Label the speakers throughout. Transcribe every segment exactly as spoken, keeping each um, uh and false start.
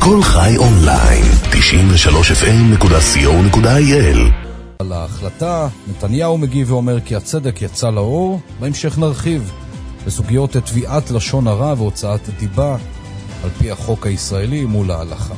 Speaker 1: כל חי אונליין, תשעים ושלוש אף אם נקודה סי או נקודה איי אל.
Speaker 2: על ההחלטה, נתניהו מגיב ואומר כי הצדק יצא לאור. בהמשך נרחיב בסוגיות תביעת לשון הרע והוצאת דיבה על פי החוק הישראלי מול ההלכה.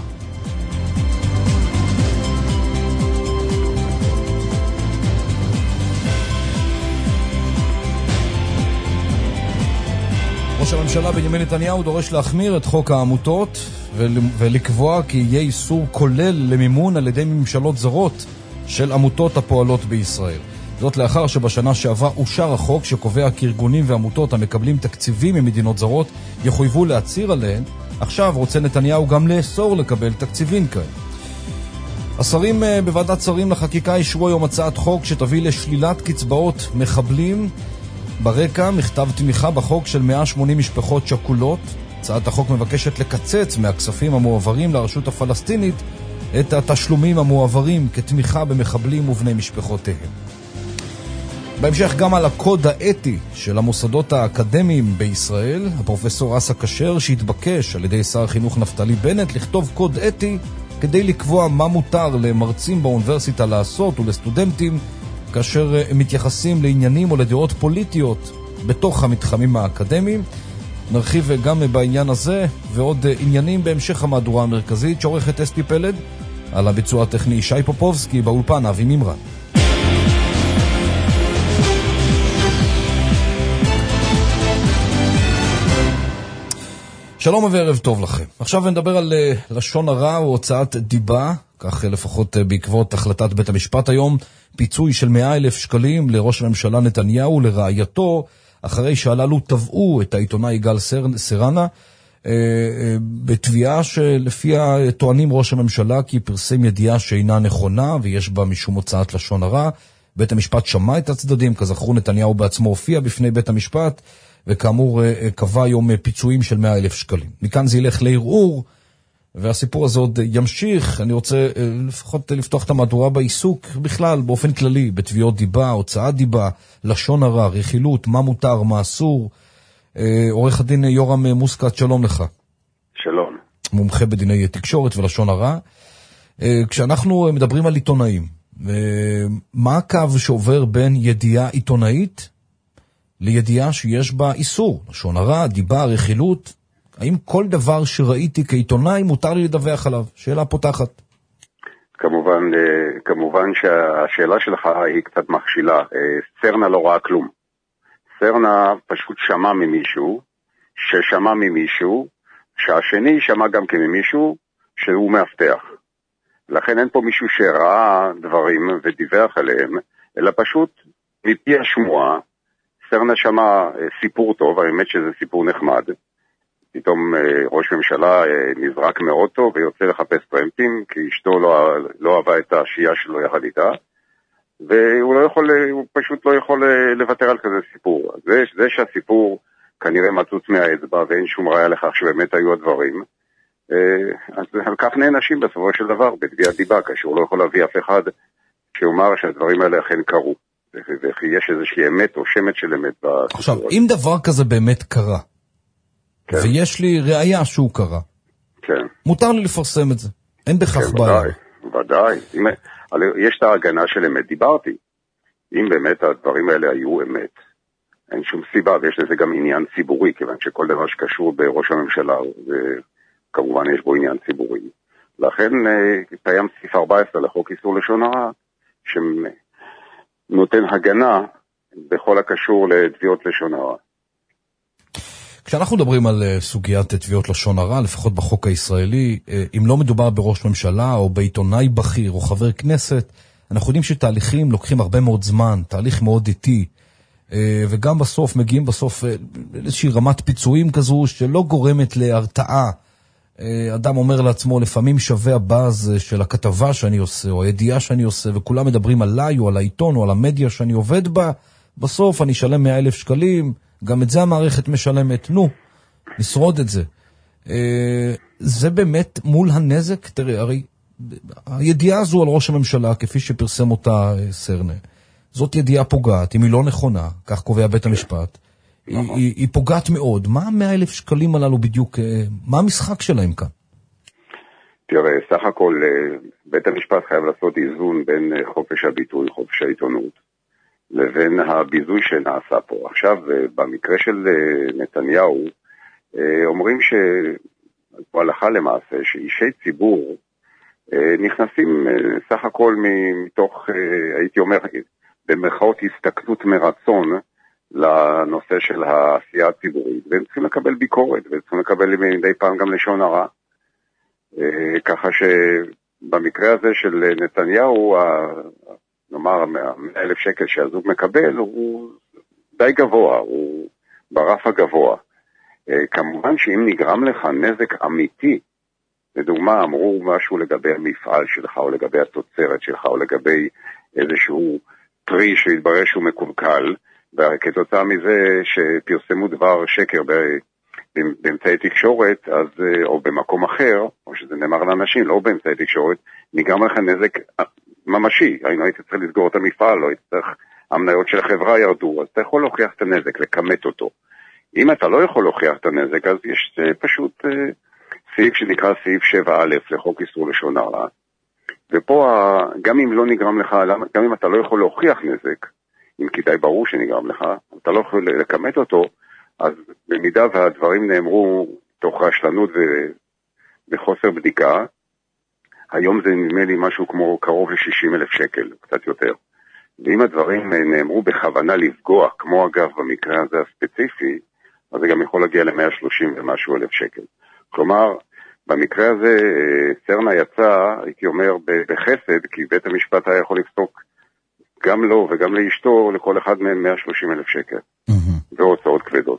Speaker 2: ראש הממשלה בנימין נתניהו דורש להחמיר את חוק העמותות ולקבוע כי יהיה איסור כולל למימון על ידי ממשלות זרות של עמותות הפועלות בישראל. זאת לאחר שבשנה שעברה אושר החוק שקובע כי ארגונים ועמותות המקבלים תקציבים ממדינות זרות יחויבו להצהיר עליהן. עכשיו רוצה נתניהו גם לאסור לקבל תקציבים כאלה. השרים בוועדת שרים לחקיקה אישרו היום הצעת חוק שתביא לשלילת קצבאות מחבלים. ברקע מכתב תמיכה בחוק של מאה ושמונים משפחות שכולות. הצעת החוק מבקשת לקצץ מהכספים המועברים לרשות הפלסטינית את התשלומים המועברים כתמיכה במחבלים ובני משפחותיהם. בהמשך גם על הקוד האתי של המוסדות האקדמיים בישראל, הפרופסור אסא כשר שהתבקש על ידי שר החינוך נפתלי בנט לכתוב קוד אתי כדי לקבוע מה מותר למרצים באוניברסיטה לעשות ולסטודנטים כאשר הם מתייחסים לעניינים או לדעות פוליטיות בתוך המתחמים האקדמיים. נרחיב גם בעניין הזה ועוד עניינים בהמשך המהדורה המרכזית שעורכת אסתי פלד. על הביצוע הטכני שי פופובסקי, באולפן אבי מימרן. שלום וערב טוב לכם. עכשיו נדבר על לשון הרע או הוצאת דיבה, כך לפחות בעקבות החלטת בית המשפט היום, פיצוי של מאה אלף שקלים לראש הממשלה נתניהו לרעייתו, אחרי שהללו תבעו את העיתונאי גל סרנה, בתביעה שלפיה טוענים ראש הממשלה כי פרסם ידיעה שאינה נכונה ויש בה משום הוצאת לשון הרע. בית המשפט שמע את הצדדים, כזכרו נתניהו בעצמו הופיע בפני בית המשפט, וכאמור קבע היום פיצויים של מאה אלף שקלים. מכאן זה ילך לערעור, והסיפור הזה עוד ימשיך. אני רוצה לפחות לפתוח את המהדורה בעיסוק בכלל, באופן כללי, בתביעות דיבה, הוצאת דיבה, לשון הרע, רכילות, מה מותר, מה אסור. עורך הדין יורם מוסקת, שלום לך.
Speaker 3: שלום.
Speaker 2: מומחה בדיני תקשורת ולשון הרע. כשאנחנו מדברים על עיתונאים, מה הקו שעובר בין ידיעה עיתונאית לידיעה שיש בה איסור? לשון הרע, דיבה, רכילות. האם כל דבר שראיתי כעיתונאי מותר לי לדווח עליו? שאלה פותחת.
Speaker 3: כמובן, כמובן שהשאלה שלך היא קצת מכשילה. סרנה לא ראה כלום. סרנה פשוט שמע ממישהו, ששמע ממישהו, שהשני שמע גם כממישהו שהוא מאבטח. לכן אין פה מישהו שראה דברים ודיווח עליהם, אלא פשוט מפי השמועה. סרנה שמע סיפור טוב, האמת שזה סיפור נחמד. פתאום ראש ממשלה נזרק מאוטו ויוצא לחפש טרמפים, כי אשתו לא, לא אהבה את השהייה שלו יחד איתה, והוא לא יכול, הוא פשוט לא יכול לוותר על כזה סיפור. זה, זה שהסיפור כנראה מצוץ מהאצבע ואין שום ראיה לכך שבאמת היו הדברים, אז על כך נענשים בסופו של דבר בתביעת דיבה, כאשר הוא לא יכול להביא אף אחד שאומר שהדברים האלה אכן קרו, וכי יש איזושהי אמת או שמת של אמת בסיפור.
Speaker 2: עכשיו, אם דבר כזה באמת קרה, כן. ויש לי ראיה שהוא קרה,
Speaker 3: כן.
Speaker 2: מותר לי לפרסם את זה, אין בכך
Speaker 3: כן,
Speaker 2: בעיה.
Speaker 3: ודאי, ודאי. אם, יש את ההגנה של אמת, דיברתי. אם באמת הדברים האלה היו אמת, אין שום סיבה, ויש לזה גם עניין ציבורי, כיוון שכל דבר שקשור בראש הממשלה, וכמובן יש בו עניין ציבורי. לכן קיים סעיף ארבע עשרה לחוק איסור לשון הרע, שנותן הגנה בכל הקשור לתביעות לשון הרע.
Speaker 2: כשאנחנו מדברים על סוגיית תביעות לשון הרע, לפחות בחוק הישראלי, אם לא מדובר בראש ממשלה או בעיתונאי בכיר או חבר כנסת, אנחנו יודעים שתהליכים לוקחים הרבה מאוד זמן, תהליך מאוד איטי, וגם בסוף מגיעים בסוף לאיזושהי רמת פיצויים כזו שלא גורמת להרתעה. אדם אומר לעצמו, לפעמים שווה הבאז של הכתבה שאני עושה או הידיעה שאני עושה, וכולם מדברים עליי או על העיתון או על המדיה שאני עובד בה, בסוף אני אשלם מאה אלף שקלים, גם את זה המערכת משלמת, נו, נשרוד את זה. זה באמת מול הנזק, תראה, הרי הידיעה הזו על ראש הממשלה, כפי שפרסם אותה סרנה, זאת ידיעה פוגעת, אם היא לא נכונה, כך קובע בית המשפט, היא, היא, היא פוגעת מאוד. מה המאה אלף שקלים הללו בדיוק, מה המשחק שלהם כאן?
Speaker 3: תראה, סך הכל בית המשפט חייב לעשות איזון בין חופש הביטוי, חופש העיתונות, לבין הביזוי שנעשה פה. עכשיו, במקרה של נתניהו, אומרים שהלכה למעשה, שאישי ציבור נכנסים סך הכל מתוך, הייתי אומר, במרכאות הסתכלות מרצון לנושא של העשייה הציבורית, והם צריכים לקבל ביקורת, והם צריכים לקבל מדי פעם גם לשון הרע. ככה שבמקרה הזה של נתניהו, נאמר, אלף שקל שהזוג מקבל, הוא די גבוה, הוא ברף הגבוה. כמובן שאם נגרם לך נזק אמיתי, לדוגמה, אמרו משהו לגבי המפעל שלך, או לגבי התוצרת שלך, או לגבי איזשהו פרי שהתברר שהוא מקולקל, וכתוצאה מזה שפרסמו דבר שקר באמצעי תקשורת, אז, או במקום אחר, או שזה נאמר לאנשים, לא באמצעי תקשורת, נגרם לך נזק ממשי. היינו הייתי צריך לסגור את המפעל, לא הייתי צריך, המניות של החברה ירדו, אז אתה יכול להוכיח את הנזק, לקמת אותו. אם אתה לא יכול להוכיח את הנזק, אז יש פשוט סעיף שנקרא סעיף שבע א' לחוק איסור לשון הרע. ופה, גם אם לא נגרם לך, גם אם אתה לא יכול להוכיח נזק, אם כדאי ברור שנגרם לך, אתה לא יכול לקמת אותו, אז במידה והדברים נאמרו תוך רשלנות וחוסר בדיקה, היום זה נדמה לי משהו כמו קרוב ל-שישים אלף שקל, קצת יותר. ואם הדברים נאמרו בכוונה לפגוע, כמו אגב במקרה הזה הספציפי, אז זה גם יכול להגיע ל-מאה ושלושים ומשהו אלף שקל. כלומר, במקרה הזה סרנה יצא, הייתי אומר, בחסד, כי בית המשפט היה יכול לפסוק גם לו וגם לאשתו, לכל אחד מהם מאה ושלושים אלף שקל. והוצאות כבדות.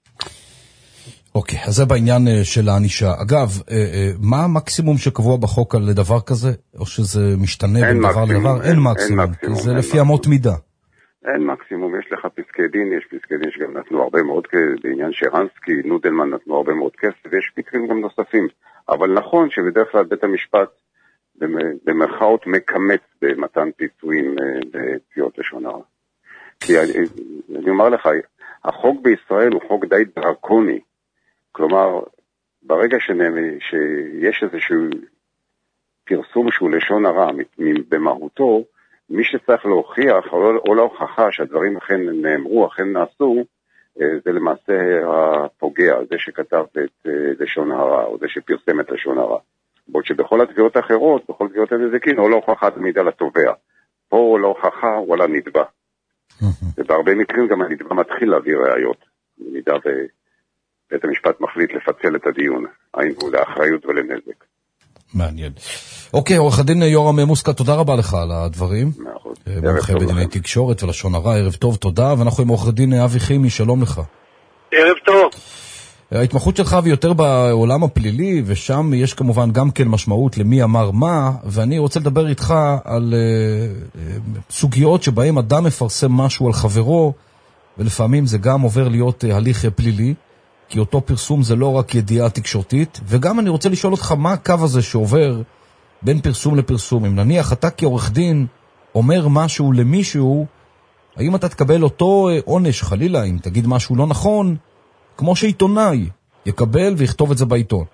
Speaker 2: אוקיי, אז זה בעניין של האנישה. אגב, מה המקסימום שקבוע בחוק על דבר כזה? או שזה משתנה בין דבר לדבר? אין מקסימום, כי זה לפי אמות מידה.
Speaker 3: אין מקסימום, יש לך פסקי דין, יש פסקי דין שגם נתנו הרבה מאוד, בעניין שרנסקי, נודלמן נתנו הרבה מאוד כסף, ויש פסקים גם נוספים. אבל נכון שבדרך כלל בית המשפט במרכאות מקמץ במתן פיצויים בתביעות לשון הרע. כי אני, אני אומר לך, החוק בישראל הוא חוק די דרקוני. כלומר, ברגע שנמי, שיש איזשהו פרסום שהוא לשון הרע במהותו, מי שצריך להוכיח או להוכחה שהדברים אכן נאמרו, אכן נעשו, זה למעשה הפוגע, זה שכתב את לשון הרע, או זה שפרסם את לשון הרע. בעוד שבכל התביעות האחרות, בכל תביעות הנזיקין, או להוכחה תמידה לתובע. פה או להוכחה או לנתבע. ובהרבה מקרים גם הנתבע מתחיל להביא ראיות, במידה ובית המשפט מחליט לפצל את הדיון, היינו לאחריות ולנזק.
Speaker 2: מעניין. אוקיי, עורך הדין יורם מוסקה, תודה רבה לך על הדברים.
Speaker 3: נכון.
Speaker 2: מומחה בדיני תקשורת ולשון הרע, ערב טוב, תודה, ואנחנו עם עורך הדין אבי חימי, שלום לך.
Speaker 4: ערב טוב.
Speaker 2: ההתמחות שלך היא יותר בעולם הפלילי, ושם יש כמובן גם כן משמעות למי אמר מה, ואני רוצה לדבר איתך על uh, סוגיות שבהם אדם מפרסם משהו על חברו, ולפעמים זה גם עובר להיות uh, הליך פלילי, כי אותו פרסום זה לא רק ידיעה תקשורתית, וגם אני רוצה לשאול אותך מה הקו הזה שעובר בין פרסום לפרסום. אם נניח אתה כעורך דין אומר משהו למישהו, האם אתה תקבל אותו עונש חלילה, אם תגיד משהו לא נכון, כמו שעיתונאי יקבל ויכתוב את זה בעיתון?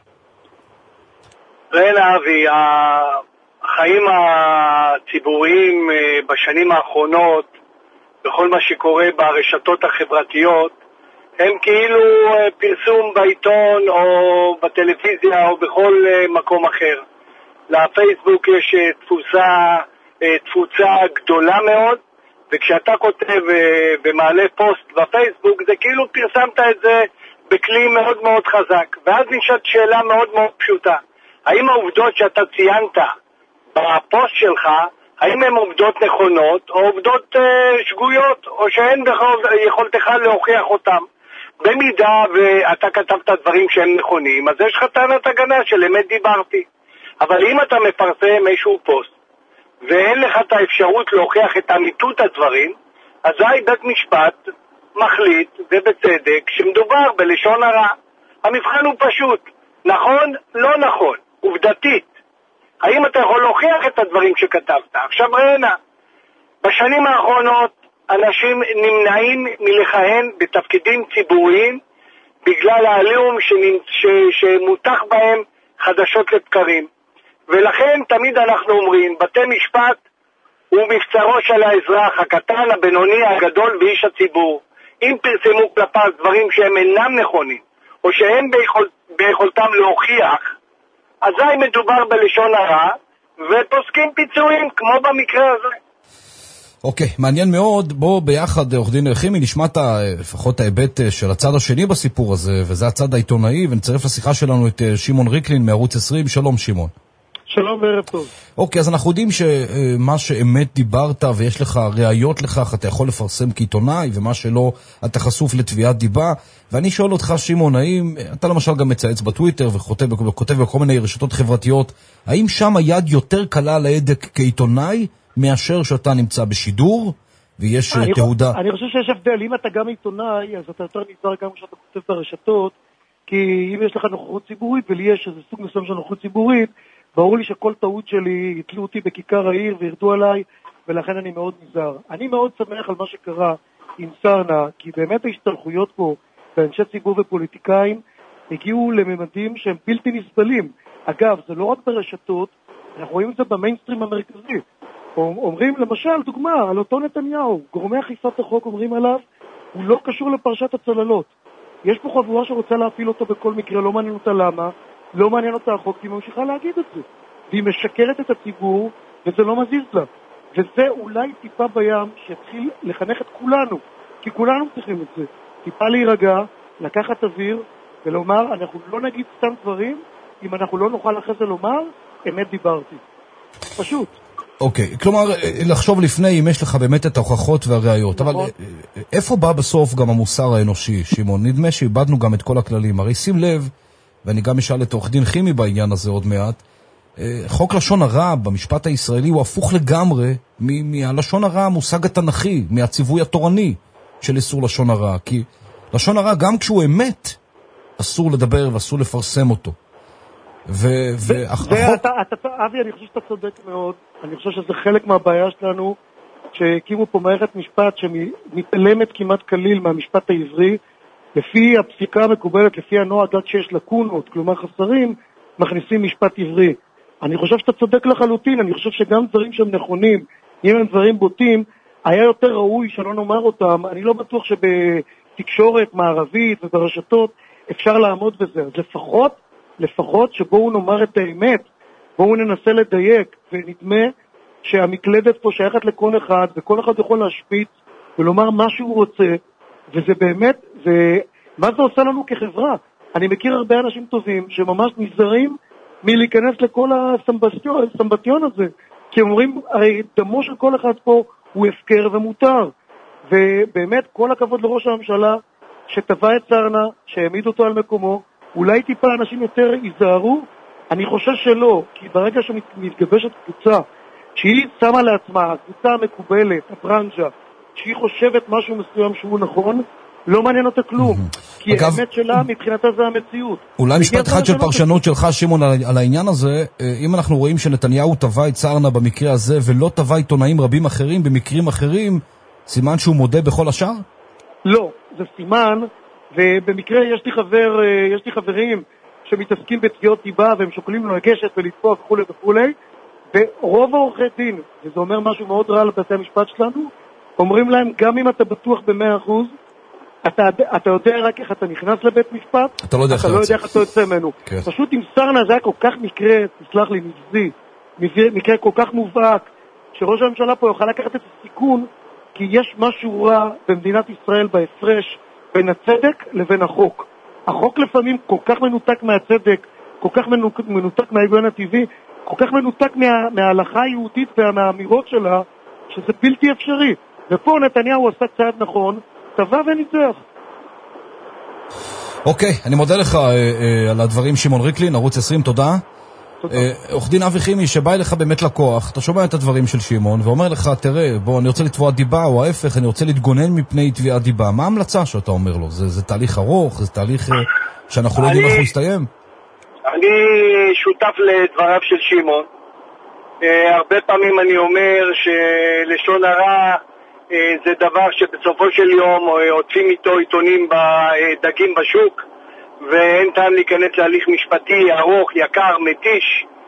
Speaker 4: ראה אבי, החיים הציבוריים בשנים האחרונות, בכל מה שקורה ברשתות החברתיות, הם כאילו פרסום בעיתון או בטלוויזיה או בכל מקום אחר. לפייסבוק יש תפוצה, תפוצה גדולה מאוד, וכשאתה כותב ומעלה פוסט בפייסבוק, זה כאילו פרסמת את זה בכלי מאוד מאוד חזק. ואז נשאלת שאלה מאוד מאוד פשוטה. האם העובדות שאתה ציינת בפוסט שלך, האם הן עובדות נכונות או עובדות שגויות, או שאין יכולתך להוכיח אותן? במידה ואתה כתבת דברים שהם נכונים, אז יש לך טענת הגנה של אמת דיברתי. אבל אם אתה מפרסם איזשהו פוסט, ואין לך את האפשרות להוכיח את אמיתות הדברים, אזי בית משפט מחליט, ובצדק, שמדובר בלשון הרע. המבחן הוא פשוט, נכון, לא נכון, עובדתית. האם אתה יכול להוכיח את הדברים שכתבת? עכשיו ראינה, בשנים האחרונות אנשים נמנעים מלכהן בתפקידים ציבוריים בגלל העליהום שמותח בהם חדשות לבקרים. ולכן תמיד אנחנו אומרים, בתי משפט הוא מבצרו של האזרח, הקטן, הבינוני, הגדול ואיש הציבור. אם פרסמו כלפיו דברים שהם אינם נכונים, או שהם ביכול, ביכולתם להוכיח, אזי מדובר בלשון הרע, ופוסקים פיצויים, כמו במקרה הזה.
Speaker 2: אוקיי, okay, מעניין מאוד. בוא ביחד, עורך דין חימי, נשמע את לפחות ההיבט של הצד השני בסיפור הזה, וזה הצד העיתונאי, ונצרף לשיחה שלנו את שמעון ריקלין מערוץ עשרים. שלום שמעון.
Speaker 5: שלום וערב טוב.
Speaker 2: אוקיי, אז אנחנו יודעים שמה שאמת דיברת ויש לך ראיות לכך, אתה יכול לפרסם כעיתונאי, ומה שלא, אתה חשוף לתביעת דיבה. ואני שואל אותך, שמעון, האם, אתה למשל גם מצייץ בטוויטר וכותב בכל מיני רשתות חברתיות, האם שם היד יותר קלה על ההדק כעיתונאי, מאשר שאתה נמצא בשידור, ויש
Speaker 5: אני
Speaker 2: תהודה?
Speaker 5: אני חושב שיש הבדל. אם אתה גם עיתונאי, אז אתה יותר נזהר גם כשאתה כותב ברשתות, כי אם יש לך נוכחות ציבורית, ולי יש איזה סוג מסוים של נוכחות ציבורית, ברור לי שכל טעות שלי יתלו אותי בכיכר העיר וירדו עליי, ולכן אני מאוד נזהר. אני מאוד שמח על מה שקרה עם סרנה, כי באמת ההשתלחויות פה באנשי ציבור ופוליטיקאים הגיעו לממדים שהם בלתי נסבלים. אגב, זה לא רק ברשתות, אנחנו רואים את זה במיינסטרים המרכזי. אומרים, למשל, דוגמה, על אותו נתניהו, גורמי אכיפת החוק אומרים עליו, הוא לא קשור לפרשת הצוללות. יש פה חבורה שרוצה להפיל אותו בכל מקרה, לא מעניין אותה למה, לא מעניין אותה החוק, כי היא ממשיכה להגיד את זה. והיא משקרת את הציבור, וזה לא מזיז לה. וזה אולי טיפה בים שהתחיל לחנך את כולנו, כי כולנו צריכים את זה. טיפה להירגע, לקחת אוויר, ולומר, אנחנו לא נגיד סתם דברים, אם אנחנו לא נוכל אחרי זה לומר, אמת דיברתי. פשוט.
Speaker 2: אוקיי, כלומר, לחשוב לפני אם יש לך באמת את ההוכחות והראיות, אבל איפה בא בסוף גם המוסר האנושי, שמעון? נדמה שאיבדנו גם את כל הכללים. הרי שים לב, ואני גם אשאל את עורך דין חימי בעניין הזה עוד מעט, חוק לשון הרע במשפט הישראלי הוא הפוך לגמרי מהלשון הרע המושג התנ"כי, מהציווי התורני של איסור לשון הרע, כי לשון הרע גם כשהוא אמת, אסור לדבר ואסור לפרסם אותו.
Speaker 5: אבי, אני חושב שאתה צודק מאוד. אני חושב שזה חלק מהבעיה שלנו, שהקימו פה מערכת משפט שמתעלמת כמעט כליל מהמשפט העברי, לפי הפסיקה המקובלת, לפי הנוהג, עד שיש לקונות, כלומר חסרים, מכניסים משפט עברי. אני חושב שאתה צודק לחלוטין. אני חושב שגם דברים שהם נכונים, אם הם דברים בוטים, היה יותר ראוי שלא נאמר אותם. אני לא בטוח שבתקשורת מערבית וברשתות אפשר לעמוד בזה. אז לפחות לפחות שבואו נאמר את האמת, בואו ננסה לדייק, ונדמה שהמקלדת פה שייכת לכל אחד, וכל אחד יכול להשפיץ ולומר מה שהוא רוצה, וזה באמת, זה, מה זה עושה לנו כחברה? אני מכיר הרבה אנשים טובים שממש נזהרים מלהיכנס לכל הסמבטיון הזה, כי הם אומרים, הרי דמו של כל אחד פה הוא הפקר ומותר, ובאמת כל הכבוד לראש הממשלה שטבע את סרנה, שהעמיד אותו על מקומו, אולי טיפה אנשים יותר ייזהרו, אני חושב שלא, כי ברגע שמתגבשת קבוצה, שהיא שמה לעצמה, הקבוצה המקובלת, הברנז'ה, שהיא חושבת משהו מסוים שהוא נכון, לא מעניין אותה כלום, כי האמת שלה מבחינתה זה המציאות.
Speaker 2: אולי משפט אחד של פרשנות שלך, שמעון, על העניין הזה, אם אנחנו רואים שנתניהו טבע את סרנה במקרה הזה, ולא טבע עיתונאים רבים אחרים במקרים אחרים, סימן שהוא מודה בכל השאר?
Speaker 5: לא, זה סימן, ובמקרה יש לי חבר, יש לי חברים שמתעסקים בתביעות דיבה, והם שוקלים לגשת ולתפוע וכו' וכו', ורוב העורכי דין, וזה אומר משהו מאוד רע לבתי המשפט שלנו, אומרים להם, גם אם אתה בטוח במאה אחוז, אתה, אתה יודע רק איך אתה נכנס לבית משפט,
Speaker 2: אתה לא יודע,
Speaker 5: אתה לא יודע איך אתה יוצא ממנו. כן. פשוט עם סרנה זה היה כל כך מקרה, תסלח לי, נבזי, מקרה כל כך מובהק, שראש הממשלה פה יוכל לקחת את הסיכון, כי יש משהו רע במדינת ישראל בהפרש בין הצדק לבין החוק. החוק לפעמים כל כך מנותק מהצדק, כל כך מנותק מההיגיון הטבעי, כל כך מנותק מה, מההלכה היהודית ומהאמירות שלה, שזה בלתי אפשרי. ופה נתניהו עשה צעד נכון, טבע וניצח.
Speaker 2: אוקיי, אני מודה לך אה, אה, על הדברים. שמעון ריקלין, ערוץ עשרים, תודה. עורך דין אבי חימי, שבא אליך באמת לקוח, אתה שומע את הדברים של שמעון ואומר לך, תראה, בוא, אני רוצה לתבוע דיבה, או ההפך, אני רוצה להתגונן מפני תביעת דיבה. מה ההמלצה שאתה אומר לו? זה, זה תהליך ארוך, זה תהליך שאנחנו לא יודעים איך הוא יסתיים?
Speaker 4: אני שותף לדבריו של שמעון. הרבה פעמים אני אומר שלשון הרע זה דבר שבסופו של יום עוטפים איתו עיתונים בדגים בשוק, ואין טעם להיכנס להליך משפטי ארוך, יקר, מתיש,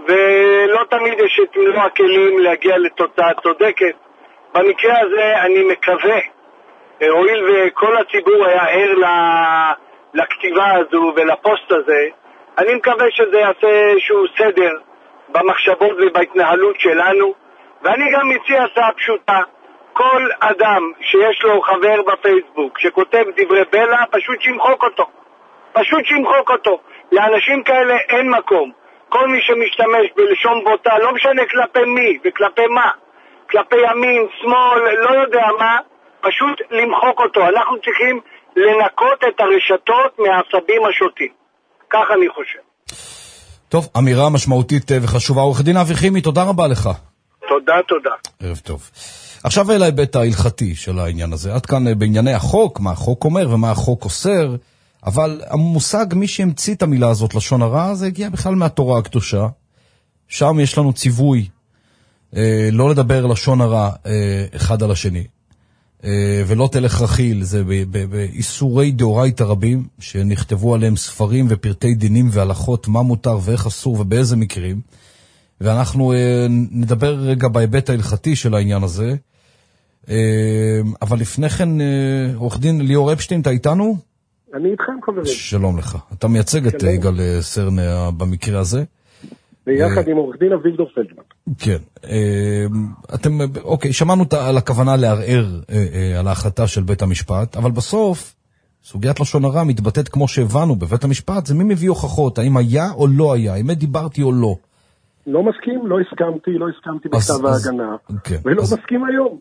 Speaker 4: ולא תמיד יש את מלוא הכלים להגיע לתוצאה צודקת. במקרה הזה אני מקווה, הואיל וכל הציבור היה ער לכתיבה הזו ולפוסט הזה, אני מקווה שזה יעשה איזשהו סדר במחשבות ובהתנהלות שלנו, ואני גם מציע הצעה פשוטה, כל אדם שיש לו חבר בפייסבוק שכותב דברי בלע, פשוט שימחוק אותו. פשוט שימחוק אותו. לאנשים כאלה אין מקום. כל מי שמשתמש בלשון בוטה, לא משנה כלפי מי וכלפי מה, כלפי ימין, שמאל, לא יודע מה, פשוט למחוק אותו. אנחנו צריכים לנקות את הרשתות מהעשבים השוטים. כך אני חושב.
Speaker 2: טוב, אמירה משמעותית וחשובה. עורך דין אבי חימי, תודה רבה לך.
Speaker 4: תודה, תודה.
Speaker 2: ערב טוב. עכשיו אל ההיבט ההלכתי של העניין הזה. עד כאן בענייני החוק, מה החוק אומר ומה החוק אוסר, אבל המושג, מי שהמציא את המילה הזאת, לשון הרע, זה הגיע בכלל מהתורה הקדושה. שם יש לנו ציווי אה, לא לדבר לשון הרע אה, אחד על השני. אה, ולא תלך רכיל, זה באיסורי דאורייתא רבים, שנכתבו עליהם ספרים ופרטי דינים והלכות, מה מותר ואיך אסור ובאיזה מקרים. ואנחנו אה, נדבר רגע בהיבט ההלכתי של העניין הזה. אה, אבל לפני כן, אה, עורך דין ליאור אפשטיין, אתה איתנו?
Speaker 6: אני איתכם, חברים.
Speaker 2: שלום לך. אתה מייצג את יגאל סרנה במקרה הזה.
Speaker 6: ביחד עם עורך דין אביגדור פלדמן.
Speaker 2: כן. אתם, אוקיי, שמענו על הכוונה לערער על ההחלטה של בית המשפט, אבל בסוף, סוגיית לשון הרע מתבטאת כמו שהבנו בבית המשפט, זה מי מביא הוכחות, האם היה או לא היה, האם דיברתי או לא.
Speaker 6: לא מסכים, לא הסכמתי, לא הסכמתי בכתב ההגנה, ולא מסכים היום.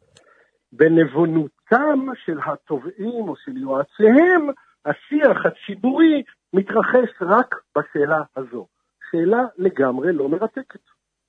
Speaker 6: בנבונותם של התובעים או של יועציהם, השיח הציבורי מתרחש רק בשאלה הזו. שאלה לגמרי לא מרתקת.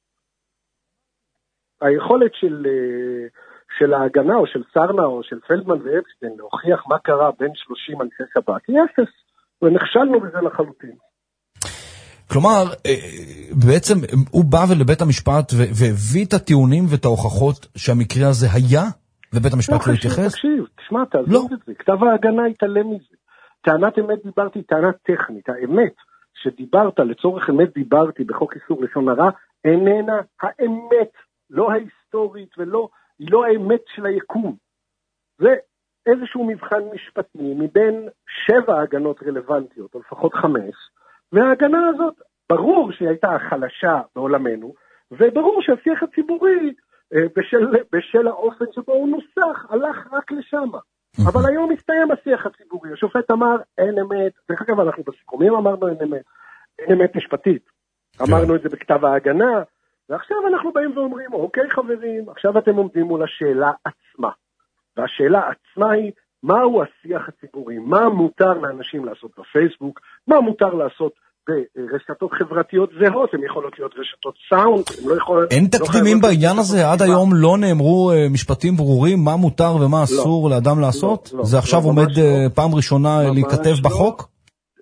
Speaker 6: היכולת של, של ההגנה או של סרנה או של פלדמן ואפשטיין להוכיח מה קרה בין שלושים אנשי שב"כ היא אפס, ונכשלנו בזה לחלוטין.
Speaker 2: כלומר, בעצם הוא בא לבית המשפט והביא את הטיעונים ואת ההוכחות שהמקרה הזה היה, ובית המשפט לא התייחס?
Speaker 6: תקשיב, תשמע, תעזוב את זה. כתב ההגנה התעלם מזה. טענת אמת דיברתי, טענת טכנית. האמת שדיברת, לצורך אמת דיברתי בחוק איסור לשון הרע, איננה האמת, לא ההיסטורית ולא, היא לא האמת של היקום. זה איזשהו מבחן משפטי מבין שבע הגנות רלוונטיות, או לפחות חמש, וההגנה הזאת, ברור שהיא הייתה חלשה בעולמנו, וברור שהשיח הציבורי, בשל, בשל האופן שבו הוא נוסח, הלך רק לשם. אבל היום מסתיים השיח הציבורי. השופט אמר, אין אמת, דרך אגב, אנחנו בסיכומים אמרנו אין אמת, אין אמת משפטית. אמרנו את זה בכתב ההגנה, ועכשיו אנחנו באים ואומרים, אוקיי חברים, עכשיו אתם עומדים מול השאלה עצמה. והשאלה עצמה היא, מהו השיח הציבורי? מה מותר לאנשים לעשות בפייסבוק? מה מותר לעשות ברשתות חברתיות זהות? הן יכולות להיות רשתות סאונד, הן לא יכולות...
Speaker 2: אין תקדימים בעניין הזה? עד היום לא נאמרו משפטים ברורים מה מותר ומה אסור לאדם לעשות? זה עכשיו עומד פעם ראשונה להיכתב בחוק?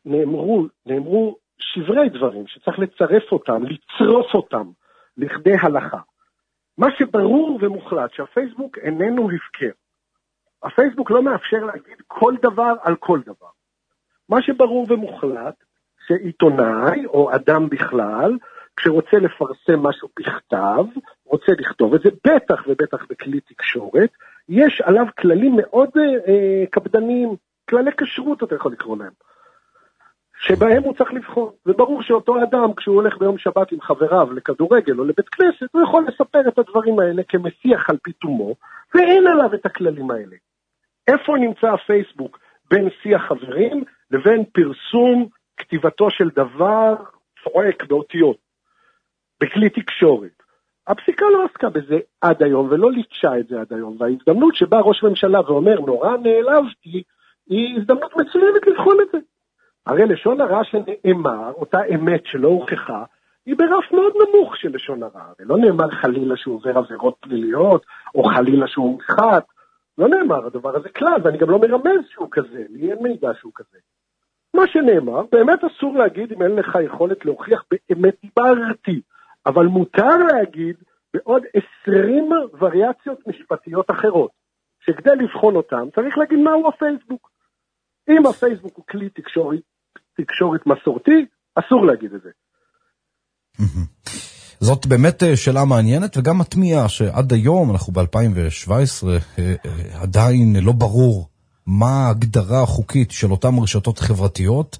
Speaker 6: נאמרו שברי דברים שצריך לצרף אותם, לצרוף אותם לכדי הלכה. מה שברור ומוחלט שהפייסבוק איננו הפקר. הפייסבוק לא מאפשר להגיד כל דבר על כל דבר. מה שברור ומוחלט, שעיתונאי או אדם בכלל, כשרוצה לפרסם משהו בכתב, רוצה לכתוב את זה, בטח ובטח בכלי תקשורת, יש עליו כללים מאוד אה, קפדניים, כללי כשרות אתה יכול לקרוא להם, שבהם הוא צריך לבחון. וברור שאותו אדם, כשהוא הולך ביום שבת עם חבריו לכדורגל או לבית כנסת, הוא יכול לספר את הדברים האלה כמשיח על פיתומו, ואין עליו את הכללים האלה. איפה נמצא הפייסבוק בין שיח חברים לבין פרסום כתיבתו של דבר צועק באותיות, בכלי תקשורת? הפסיקה לא עסקה בזה עד היום, ולא ליטשה את זה עד היום, וההזדמנות שבא ראש ממשלה ואומר, נורא נעלבתי, היא הזדמנות מצוינת לבחון את זה. הרי לשון הרע שנאמר, אותה אמת שלא הוכחה, היא ברף מאוד נמוך של לשון הרע. ולא נאמר חלילה שהוא עובר עבירות פליליות, או חלילה שהוא מושחת. לא נאמר הדבר הזה כלל, ואני גם לא מרמז שהוא כזה, לי אין מידע שהוא כזה. מה שנאמר, באמת אסור להגיד אם אין לך יכולת להוכיח באמת דיברתי, אבל מותר להגיד בעוד עשרים וריאציות משפטיות אחרות, שכדי לבחון אותם צריך להגיד מהו הפייסבוק. אם הפייסבוק הוא כלי תקשורת, תקשורת מסורתי, אסור להגיד את זה.
Speaker 2: זאת באמת שאלה מעניינת, וגם מטמיעה שעד היום, אנחנו ב-אלפיים שבע עשרה, עדיין לא ברור מה ההגדרה החוקית של אותם רשתות חברתיות,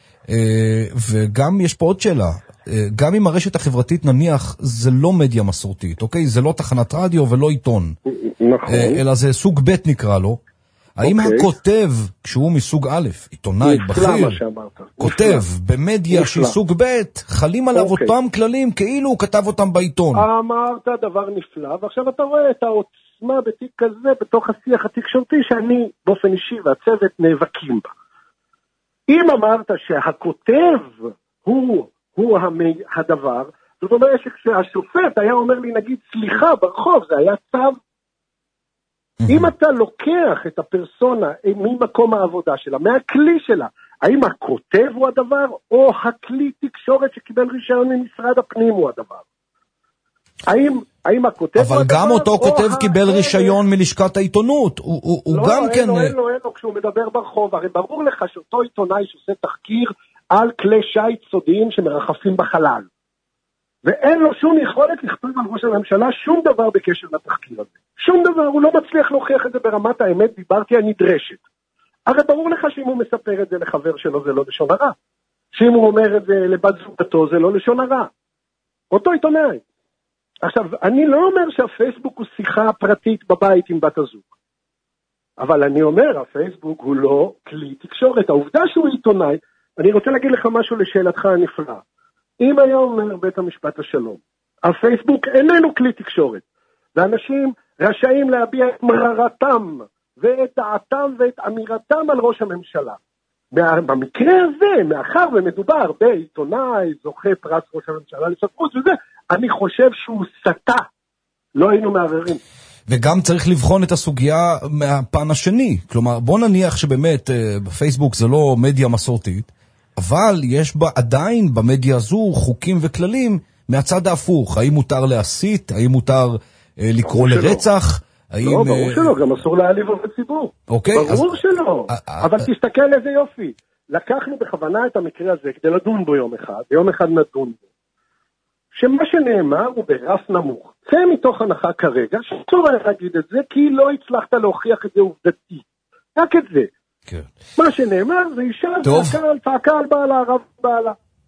Speaker 2: וגם יש פה עוד שאלה, גם אם הרשת החברתית נניח זה לא מדיה מסורתית, אוקיי? זה לא תחנת רדיו ולא עיתון,
Speaker 6: נכון.
Speaker 2: אלא זה סוג ב' נקרא לו, האם
Speaker 6: אוקיי.
Speaker 2: הכותב, כשהוא מסוג א', עיתונאי בכיר, כותב במדיה
Speaker 6: נפלא.
Speaker 2: שהיא סוג ב', חלים עליו
Speaker 6: אוקיי.
Speaker 2: אותם כללים כאילו הוא כתב אותם בעיתון.
Speaker 6: אמרת דבר נפלא, ועכשיו אתה רואה את העוצמה בתיק כזה בתוך השיח התקשורתי שאני באופן אישי והצוות נאבקים בה. אם אמרת שהכותב הוא, הוא המי, הדבר, זאת אומרת שכשהשופט היה אומר לי נגיד סליחה ברחוב, זה היה צו. אם אתה לוקח את הפרסונה ממקום העבודה שלה, מהכלי שלה, האם הכותב הוא הדבר, או הכלי תקשורת שקיבל רישיון ממשרד הפנים הוא הדבר? האם, האם הכותב הוא הדבר?
Speaker 2: אבל גם אותו כותב
Speaker 6: ה...
Speaker 2: קיבל רישיון מלשכת העיתונות, הוא, הוא, הוא
Speaker 6: לא,
Speaker 2: גם
Speaker 6: אין
Speaker 2: כן...
Speaker 6: לו, אין לו, אין לו, כשהוא מדבר ברחוב, הרי ברור לך שאותו עיתונאי שעושה תחקיר על כלי שייט סודיים שמרחפים בחלל. ואין לו שום יכולת לכתוב על ראש הממשלה שום דבר בקשר לתחקיר הזה. שום דבר, הוא לא מצליח להוכיח את זה ברמת האמת, דיברתי הנדרשת. הרי ברור לך שאם הוא מספר את זה לחבר שלו זה לא לשון הרע. שאם הוא אומר את זה לבת זוגתו זה לא לשון הרע. אותו עיתונאי. עכשיו, אני לא אומר שהפייסבוק הוא שיחה פרטית בבית עם בת הזוג. אבל אני אומר, הפייסבוק הוא לא כלי תקשורת. העובדה שהוא עיתונאי, אני רוצה להגיד לך משהו לשאלתך הנפלאה. אם היה אומר בית המשפט השלום, הפייסבוק איננו כלי תקשורת, ואנשים רשאים להביע את מררתם ואת דעתם ואת אמירתם על ראש הממשלה. במקרה הזה, מאחר ומדובר בעיתונאי, זוכה פרס ראש הממשלה לספרות וזה, אני חושב שהוא סטה, לא היינו מערערים.
Speaker 2: וגם צריך לבחון את הסוגיה מהפן השני, כלומר בוא נניח שבאמת בפייסבוק זה לא מדיה מסורתית, אבל יש בה עדיין במדיה הזו חוקים וכללים מהצד ההפוך. האם מותר להסית? האם מותר אה, לקרוא לרצח? האם,
Speaker 6: לא, ברור
Speaker 2: אה...
Speaker 6: שלא, גם אסור להעליב עובד ציבור.
Speaker 2: אוקיי,
Speaker 6: ברור
Speaker 2: אז...
Speaker 6: שלא.
Speaker 2: אה, אה,
Speaker 6: אבל
Speaker 2: אה...
Speaker 6: תסתכל איזה יופי. לקחנו בכוונה את המקרה הזה כדי לדון בו יום אחד, ויום אחד נדון בו. שמה שנאמר הוא ברף נמוך. צא מתוך הנחה כרגע, שאסור היה להגיד את זה, כי לא הצלחת להוכיח את זה עובדתי. רק את זה.
Speaker 2: כן.
Speaker 6: מה שנאמר זה אישה צעקה על צעקה על בעלה, רב בעלה.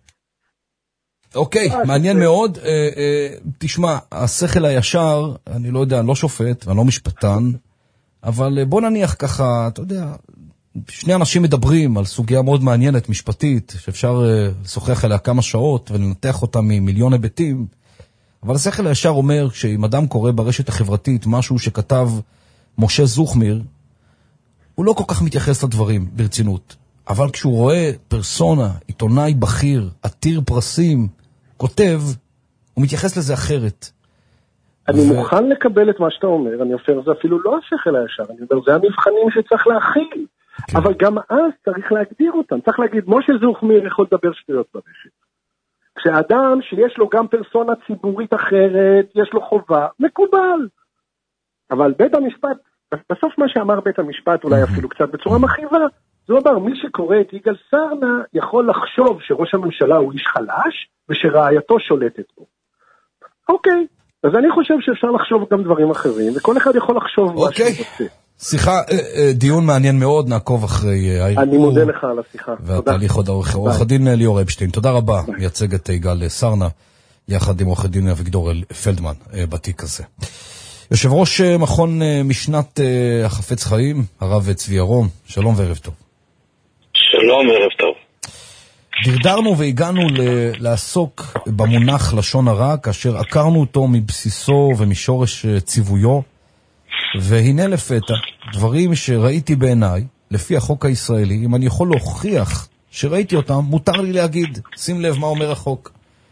Speaker 2: אוקיי, מעניין מאוד. תשמע, השכל הישר, אני לא יודע, אני לא שופט, ואני לא משפטן, אבל בוא נניח ככה, אתה יודע, שני אנשים מדברים על סוגיה מאוד מעניינת, משפטית, שאפשר לשוחח עליה כמה שעות ולנתח אותה ממיליון היבטים, אבל השכל הישר אומר, שאם אדם קורא ברשת החברתית משהו שכתב משה זוכמיר, הוא לא כל כך מתייחס לדברים ברצינות. אבל כשהוא רואה פרסונה, עיתונאי בכיר, עתיר פרסים, כותב, הוא מתייחס לזה אחרת.
Speaker 6: אני ו... מוכן לקבל את מה שאתה אומר, אני אומר, זה אפילו לא השכל הישר, אני אומר, זה המבחנים שצריך להכיל. כן. אבל גם אז צריך להגדיר אותם. צריך להגיד, משה זוכמיר יכול לדבר שטויות ברשת. כשאדם שיש לו גם פרסונה ציבורית אחרת, יש לו חובה, מקובל. אבל בית המשפט, בסוף מה שאמר בית המשפט, אולי אפילו קצת בצורה מכאיבה, זה אומר, מי שקורא את יגאל סרנה יכול לחשוב שראש הממשלה הוא איש חלש, ושרעייתו שולטת בו. אוקיי, אז אני חושב שאפשר לחשוב גם דברים אחרים, וכל אחד יכול לחשוב מה שהוא רוצה.
Speaker 2: שיחה, דיון מעניין מאוד, נעקוב אחרי הערעור.
Speaker 6: אני מודה לך על השיחה.
Speaker 2: והתהליך עוד עורך הדין ליאור אפשטיין. תודה רבה, מייצג את יגאל סרנה, יחד עם עורך הדין אביגדור פלדמן בתיק הזה. יושב ראש מכון משנת החפץ חיים, הרב צבי ירום, שלום וערב טוב.
Speaker 7: שלום וערב טוב.
Speaker 2: דרדרנו והגענו ל- לעסוק במונח לשון הרע, כאשר עקרנו אותו מבסיסו ומשורש ציוויו, והנה לפתע, דברים שראיתי בעיניי, לפי החוק הישראלי, אם אני יכול להוכיח שראיתי אותם, מותר לי להגיד, שים לב מה אומר החוק.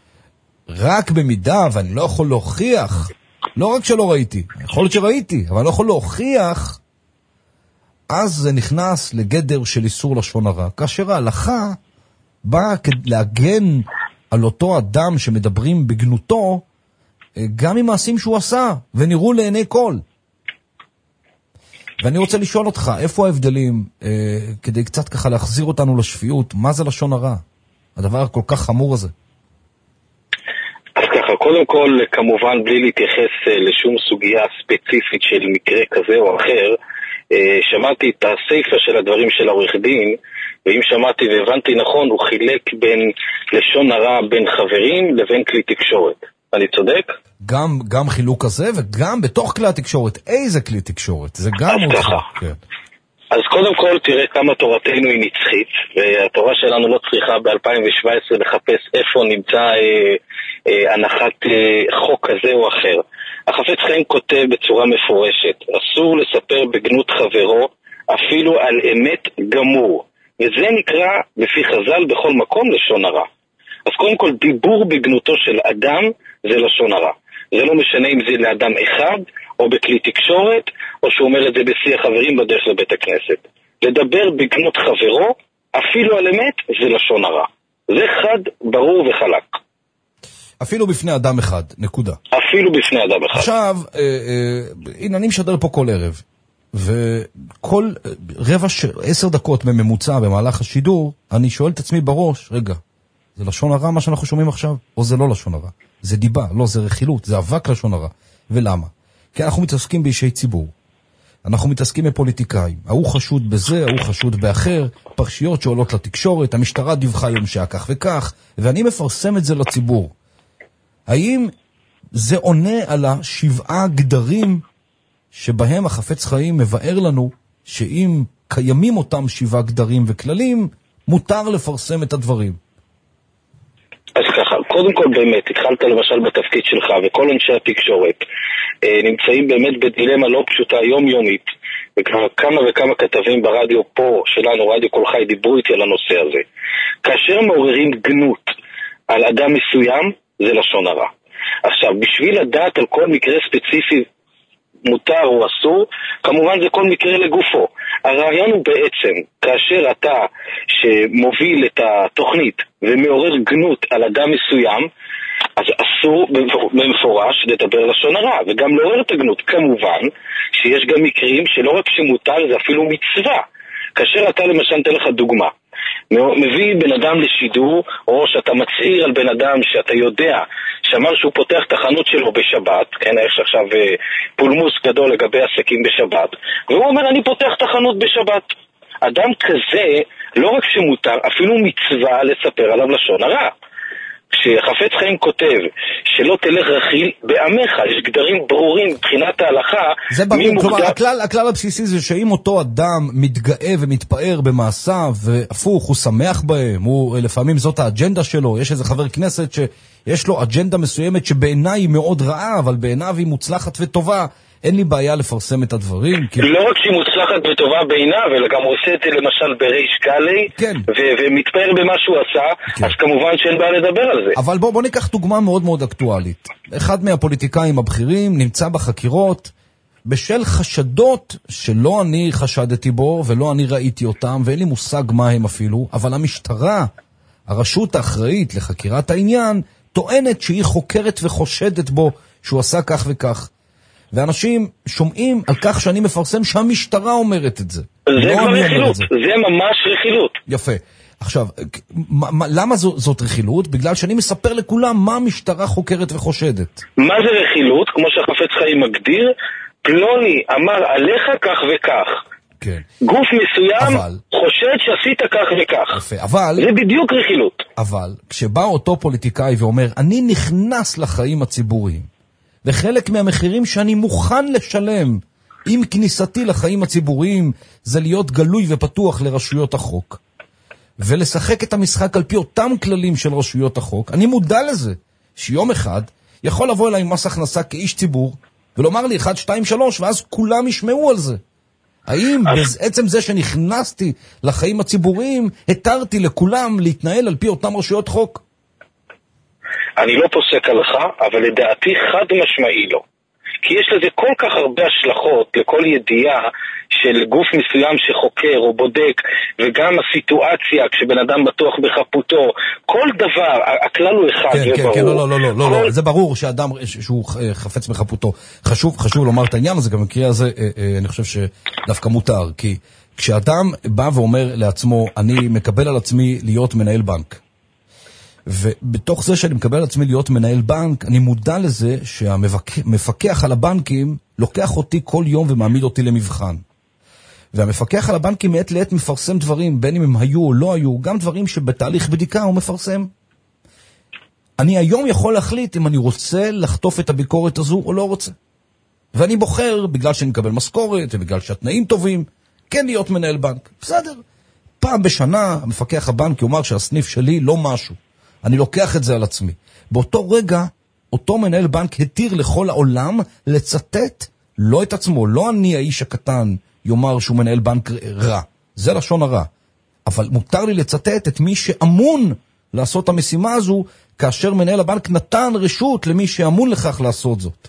Speaker 2: רק במידה, ואני לא יכול להוכיח, לא רק שלא ראיתי, יכול להיות שראיתי, אבל אני לא יכול להוכיח, אז זה נכנס לגדר של איסור לשון הרע. כאשר ההלכה באה להגן על אותו אדם שמדברים בגנותו, גם עם מעשים שהוא עשה, ונראו לעיני כל. ואני רוצה לשאול אותך, איפה ההבדלים, אה, כדי קצת ככה להחזיר אותנו לשפיות, מה זה לשון הרע? הדבר הכל כך חמור הזה.
Speaker 7: ככה, קודם כל, כמובן, בלי להתייחס לשום סוגיה ספציפית של מקרה כזה או אחר, שמעתי את הסייפה של הדברים של העורך דין, ואם שמעתי והבנתי נכון, הוא חילק בין לשון הרע בין חברים לבין כלי תקשורת. אני צודק?
Speaker 2: גם, גם חילוק כזה, וגם בתוך כלי התקשורת. איזה כלי תקשורת? זה גם
Speaker 7: אז ככה.
Speaker 2: כן.
Speaker 7: אז קודם כל תראה כמה תורתנו היא נצחית, והתורה שלנו לא צריכה ב-אלפיים שבע עשרה לחפש איפה נמצא אה, אה, הנחת אה, חוק כזה או אחר. החפץ חיים כותב בצורה מפורשת, אסור לספר בגנות חברו אפילו על אמת גמור, וזה נקרא לפי חז"ל בכל מקום לשון הרע. אז קודם כל דיבור בגנותו של אדם זה לשון הרע. זה לא משנה אם זה לאדם אחד או בכלי תקשורת או שהוא אומר את זה בשיח חברים בדרך לבית הכנסת. לדבר בגנות חברו אפילו על אמת זה לשון הרע. זה חד, ברור וחלק.
Speaker 2: אפילו בפני אדם אחד, נקודה.
Speaker 7: אפילו בפני אדם אחד.
Speaker 2: עכשיו, אה, אה, הנה אני משדר פה כל ערב, וכל רבע, ש... עשר דקות בממוצע במהלך השידור, אני שואל את עצמי בראש, רגע, זה לשון הרע מה שאנחנו שומעים עכשיו? או זה לא לשון הרע? זה דיבה, לא, זה רכילות, זה אבק לשון הרע. ולמה? כי אנחנו מתעסקים באישי ציבור. אנחנו מתעסקים בפוליטיקאים. ההוא חשוד בזה, ההוא חשוד באחר, פרשיות שעולות לתקשורת, המשטרה דיווחה היום שהיה כך וכך, ואני מפרסם את זה לציבור. האם זה עונה על השבעה גדרים שבהם החפץ חיים מבאר לנו שאם קיימים אותם שבעה גדרים וכללים, מותר לפרסם את הדברים?
Speaker 7: אז ככה, קודם כל באמת, התחלת למשל בתפקיד שלך, וכל אנשי התקשורת אה, נמצאים באמת בדילמה לא פשוטה יומיומית, וכבר כמה וכמה כתבים ברדיו פה שלנו, רדיו כל חי, דיברו איתי על הנושא הזה. כאשר מעוררים גנות על אדם מסוים, זה לשון הרע. עכשיו, בשביל לדעת על כל מקרה ספציפי מותר או אסור, כמובן זה כל מקרה לגופו. הרעיון הוא בעצם, כאשר אתה שמוביל את התוכנית ומעורר גנות על אדם מסוים, אז אסור במפורש לדבר לשון הרע, וגם לעורר את הגנות. כמובן שיש גם מקרים שלא רק שמותר, זה אפילו מצווה. כאשר אתה למשל, נתן לך דוגמה, מביא בן אדם לשידור, או שאתה מצעיר על בן אדם שאתה יודע שאמר שהוא פותח את החנות שלו בשבת, כן, יש עכשיו פולמוס גדול לגבי עסקים בשבת, והוא אומר אני פותח את החנות בשבת. אדם כזה לא רק שמותר, אפילו מצווה לספר עליו לשון הרע. כשחפץ חיים כותב שלא תלך רכיל בעמך, יש גדרים ברורים מבחינת ההלכה.
Speaker 2: זה ברור, כלומר, הכלל, הכלל הבסיסי זה שאם אותו אדם מתגאה ומתפאר במעשיו, והפוך, הוא שמח בהם, הוא, לפעמים זאת האג'נדה שלו, יש איזה חבר כנסת שיש לו אג'נדה מסוימת שבעיניי היא מאוד רעה, אבל בעיניו היא מוצלחת וטובה, אין לי בעיה לפרסם את הדברים. כי...
Speaker 7: לא רק שהיא מוצלחת וטובה בעיניו, אלא גם עושה את זה למשל בריש קלי,
Speaker 2: כן.
Speaker 7: ו- ומתפאר במה שהוא עשה, כן. אז כמובן שאין בעיה לדבר על זה.
Speaker 2: אבל בוא, בוא ניקח דוגמה מאוד מאוד אקטואלית. אחד מהפוליטיקאים הבכירים נמצא בחקירות בשל חשדות שלא אני חשדתי בו ולא אני ראיתי אותם, ואין לי מושג מה הם אפילו, אבל המשטרה, הרשות האחראית לחקירת העניין, טוענת שהיא חוקרת וחושדת בו שהוא עשה כך וכך. ואנשים שומעים על כך שאני מפרסם שהמשטרה אומרת את זה.
Speaker 7: זה כבר רכילות, זה. זה ממש רכילות.
Speaker 2: יפה. עכשיו, למה זו, זאת רכילות? בגלל שאני מספר לכולם מה המשטרה חוקרת וחושדת.
Speaker 7: מה זה רכילות? כמו שהחפץ חיים מגדיר, פלוני אמר עליך כך וכך.
Speaker 2: כן.
Speaker 7: גוף מסוים
Speaker 2: אבל,
Speaker 7: חושד שעשית כך וכך.
Speaker 2: יפה, אבל...
Speaker 7: זה בדיוק רכילות.
Speaker 2: אבל, כשבא אותו פוליטיקאי ואומר, אני נכנס לחיים הציבוריים, וחלק מהמחירים שאני מוכן לשלם עם כניסתי לחיים הציבוריים זה להיות גלוי ופתוח לרשויות החוק ולשחק את המשחק על פי אותם כללים של רשויות החוק. אני מודע לזה שיום אחד יכול לבוא אליי מס הכנסה כאיש ציבור ולומר לי אחד, שתיים, שלוש, ואז כולם ישמעו על זה. האם בעצם זה שנכנסתי לחיים הציבוריים התרתי לכולם להתנהל על פי אותם רשויות חוק?
Speaker 7: אני לא פוסק הלכה, אבל לדעתי חד משמעי לא. כי יש לזה כל כך הרבה השלכות לכל ידיעה של גוף מסוים שחוקר או בודק, וגם הסיטואציה כשבן אדם בטוח בחפותו, כל דבר, הכלל הוא אחד
Speaker 2: כן,
Speaker 7: וברור.
Speaker 2: כן, כן, לא, לא, לא, לא, כל... לא, זה ברור שאדם שהוא חפץ בחפותו. חשוב, חשוב לומר את העניין הזה, גם במקרה הזה, אני חושב שדווקא מותר, כי כשאדם בא ואומר לעצמו, אני מקבל על עצמי להיות מנהל בנק, ובתוך זה שאני מקבל עצמי להיות מנהל בנק, אני מודע לזה שהמפקח על הבנקים לוקח אותי כל יום ומעמיד אותי למבחן. והמפקח על הבנקים מעת לעת מפרסם דברים, בין אם הם היו או לא היו, גם דברים שבתהליך בדיקה הוא מפרסם. אני היום יכול להחליט אם אני רוצה לחטוף את הביקורת הזו או לא רוצה. ואני בוחר, בגלל שאני מקבל משכורת, ובגלל שהתנאים טובים, כן להיות מנהל בנק. בסדר. פעם בשנה, המפקח הבנק יאמר שהסניף שלי לא משהו. אני לוקח את זה על עצמי. באותו רגע, אותו מנהל בנק התיר לכל העולם לצטט, לא את עצמו, לא אני האיש הקטן יאמר שהוא מנהל בנק רע. זה לשון הרע. אבל מותר לי לצטט את מי שאמון לעשות את המשימה הזו, כאשר מנהל הבנק נתן רשות למי שאמון לכך לעשות זאת.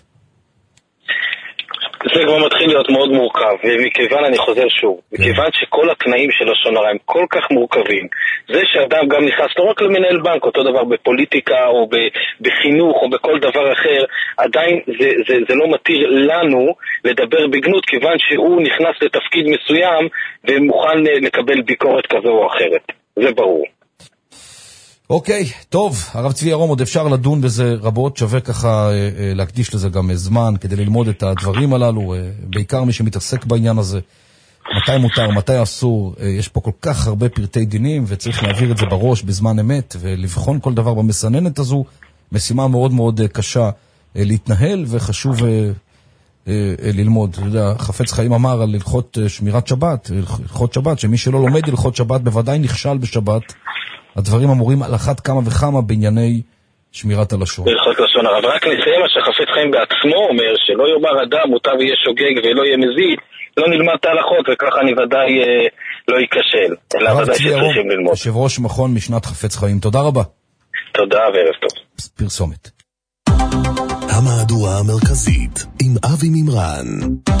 Speaker 7: זה כבר מתחיל להיות מאוד מורכב, ומכיוון, אני חוזר שוב, מכיוון שכל התנאים של לשון הרע הם כל כך מורכבים, זה שאדם גם נכנס לא רק למנהל בנק, אותו דבר בפוליטיקה או בחינוך או בכל דבר אחר, עדיין זה, זה, זה לא מתיר לנו לדבר בגנות, כיוון שהוא נכנס לתפקיד מסוים ומוכן לקבל ביקורת כזו או אחרת. זה ברור.
Speaker 2: אוקיי, טוב, הרב צבי ירום, עוד אפשר לדון בזה רבות, שווה ככה להקדיש לזה גם זמן כדי ללמוד את הדברים הללו, בעיקר מי שמתעסק בעניין הזה, מתי מותר, מתי אסור, יש פה כל כך הרבה פרטי דינים וצריך להעביר את זה בראש בזמן אמת ולבחון כל דבר במסננת הזו, משימה מאוד מאוד קשה להתנהל וחשוב ללמוד. אתה יודע, חפץ חיים אמר על הלכות שמירת שבת, הלכות שבת, שמי שלא לומד הלכות שבת בוודאי נכשל בשבת. הדברים אמורים על אחת כמה וכמה בענייני שמירת הלשון.
Speaker 7: בהלכות לשון הרע. ורק נסיים מה שחפץ חיים בעצמו אומר, שלא יאמר אדם מוטב יהיה שוגג ולא יהיה מזיד, לא נלמד את ההלכות, וככה אני ודאי אה, לא ייכשל. אלא ודאי שצריכים ללמוד.
Speaker 2: יושב ראש מכון משנת חפץ חיים, תודה רבה.
Speaker 7: תודה וערב טוב.
Speaker 2: פרסומת.
Speaker 1: המהדורה המרכזית עם אבי מימרן.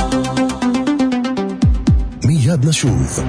Speaker 1: מיד נשוב.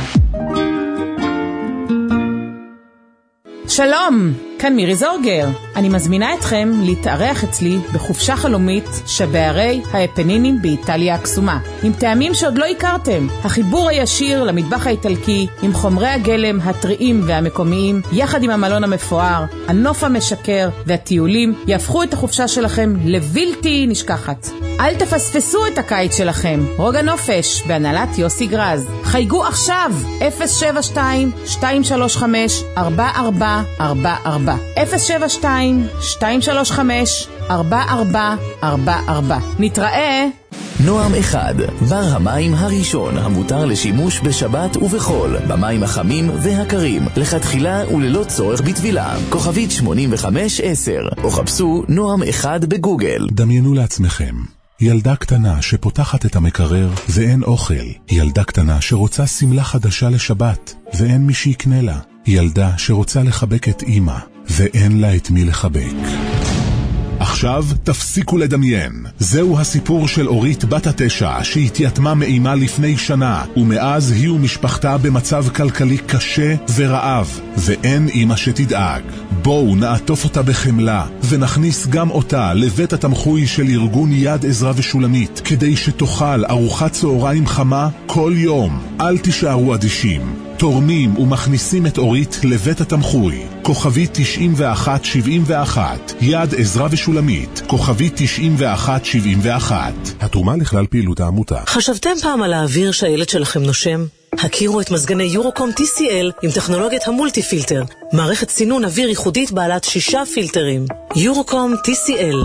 Speaker 8: שלום, כאן מירי זורגר. אני מזמינה אתכם להתארח אצלי בחופשה חלומית שבערי האפנינים באיטליה הקסומה, עם טעמים שעוד לא הכרתם. החיבור הישיר למטבח האיטלקי, עם חומרי הגלם הטריים והמקומיים, יחד עם המלון המפואר, הנוף המשקר והטיולים, יהפכו את החופשה שלכם לבלתי נשכחת. אל תפספסו את הקיץ שלכם. רוגע נופש בהנהלת יוסי גרז. חייגו עכשיו אפס שבע שתיים שתיים שלוש חמש ארבע ארבע ארבע ארבע אפס שבע שתיים שתיים שלוש חמש ארבע ארבע ארבע ארבע. נתראה.
Speaker 9: נועם אחד, בר המים הראשון המותר לשימוש בשבת ובחול, במים החמים והקרים, לכתחילה וללא צורך בטבילה. כוכבית שמונים וחמש עשר, או חפשו נועם אחד בגוגל.
Speaker 1: דמיינו לעצמכם ילדה קטנה שפותחת את המקרר ואין אוכל. ילדה קטנה שרוצה סמלה חדשה לשבת ואין מי שיקנה לה. ילדה שרוצה לחבק את אמא ואין לה את מי לחבק. עכשיו תפסיקו לדמיין. זהו הסיפור של אורית בת התשע שהתייתמה מאימה לפני שנה, ומאז היא ומשפחתה במצב כלכלי קשה ורעב, ואין אמא שתדאג. בואו נעטוף אותה בחמלה ונכניס גם אותה לבית התמחוי של ארגון יד עזרה ושולמית, כדי שתאכל ארוחת צהריים חמה כל יום. אל תישארו אדישים. תורמים ומכניסים את אורית לבית התמחוי. כוכבי תשעים ואחת שבעים ואחת, יד עזרה ושולמית, כוכבי תשעים ואחת שבעים ואחת. התרומה לכלל פעילות העמותה.
Speaker 10: חשבתם פעם על האוויר שהילד שלכם נושם? הכירו את מזגני יורוקום טי סי אל עם טכנולוגיית המולטי פילטר, מערכת סינון אוויר ייחודית בעלת שישה פילטרים. יורוקום טי סי אל.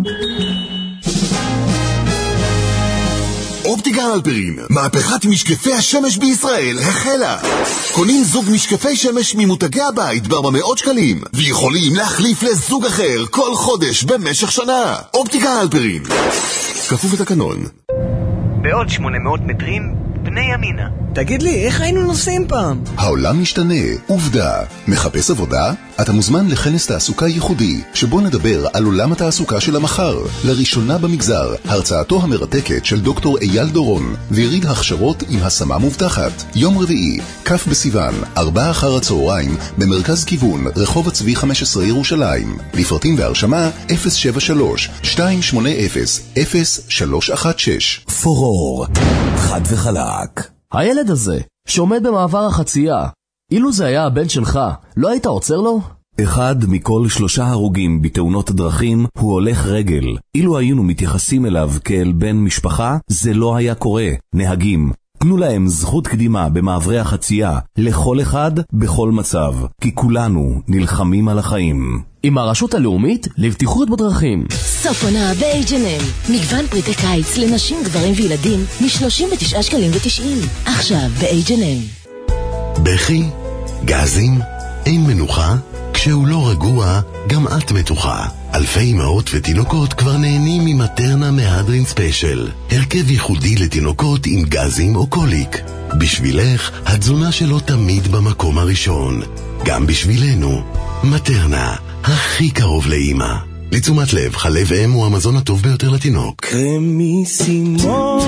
Speaker 1: אופטיקה אלפרין, מהפכת משקפי השמש בישראל החלה. קונים זוג משקפי שמש ממותגי הבית ב-ארבע מאות שקלים, ויכולים להחליף לזוג אחר כל חודש במשך שנה. אופטיקה אלפרין, כפוף לתקנון.
Speaker 11: בעוד שמונה מאות מטרים, בני ימינה. תגיד לי, איך היינו נוסעים פעם?
Speaker 1: העולם משתנה, עובדה. מחפש עבודה? אתה מוזמן לכנס תעסוקה ייחודי, שבו נדבר על עולם התעסוקה של המחר. לראשונה במגזר, הרצאתו המרתקת של דוקטור אייל דורון, ויריד הכשרות עם השמה מובטחת. יום רביעי, כ' בסיוון, ארבע אחר הצהריים, במרכז כיוון, רחוב הצבי חמש עשרה ירושלים. לפרטים והרשמה, אפס שבע שלוש שתיים שמונה אפס אפס שלוש אחת שש.
Speaker 9: פורור, חד וחלק. הילד הזה, שעומד במעבר החצייה, אילו זה היה הבן שלך, לא היית עוצר לו?
Speaker 12: אחד מכל שלושה הרוגים בתאונות הדרכים הוא הולך רגל. אילו היינו מתייחסים אליו כאל בן משפחה, זה לא היה קורה. נהגים, תנו להם זכות קדימה במעברי החצייה, לכל אחד בכל מצב, כי כולנו נלחמים על החיים.
Speaker 13: עם הרשות הלאומית לבטיחות בדרכים.
Speaker 14: סוף עונה ב-אייץ' אנד אם. מגוון פריטי קיץ לנשים, גברים וילדים מ-שלושים ותשעה שקלים ותשעים. עכשיו ב-אייץ' אנד אם.
Speaker 15: בכי, גזים, אין מנוחה. כשהוא לא רגוע, גם את מתוחה. אלפי אמהות ותינוקות כבר נהנים ממטרנה מהדרין ספיישל. הרכב ייחודי לתינוקות עם גזים או קוליק. בשבילך, התזונה שלו תמיד במקום הראשון. גם בשבילנו, מטרנה, הכי קרוב לאמא. לתשומת לב, חלב אם הוא המזון הטוב ביותר לתינוק.
Speaker 16: קרמיסימו,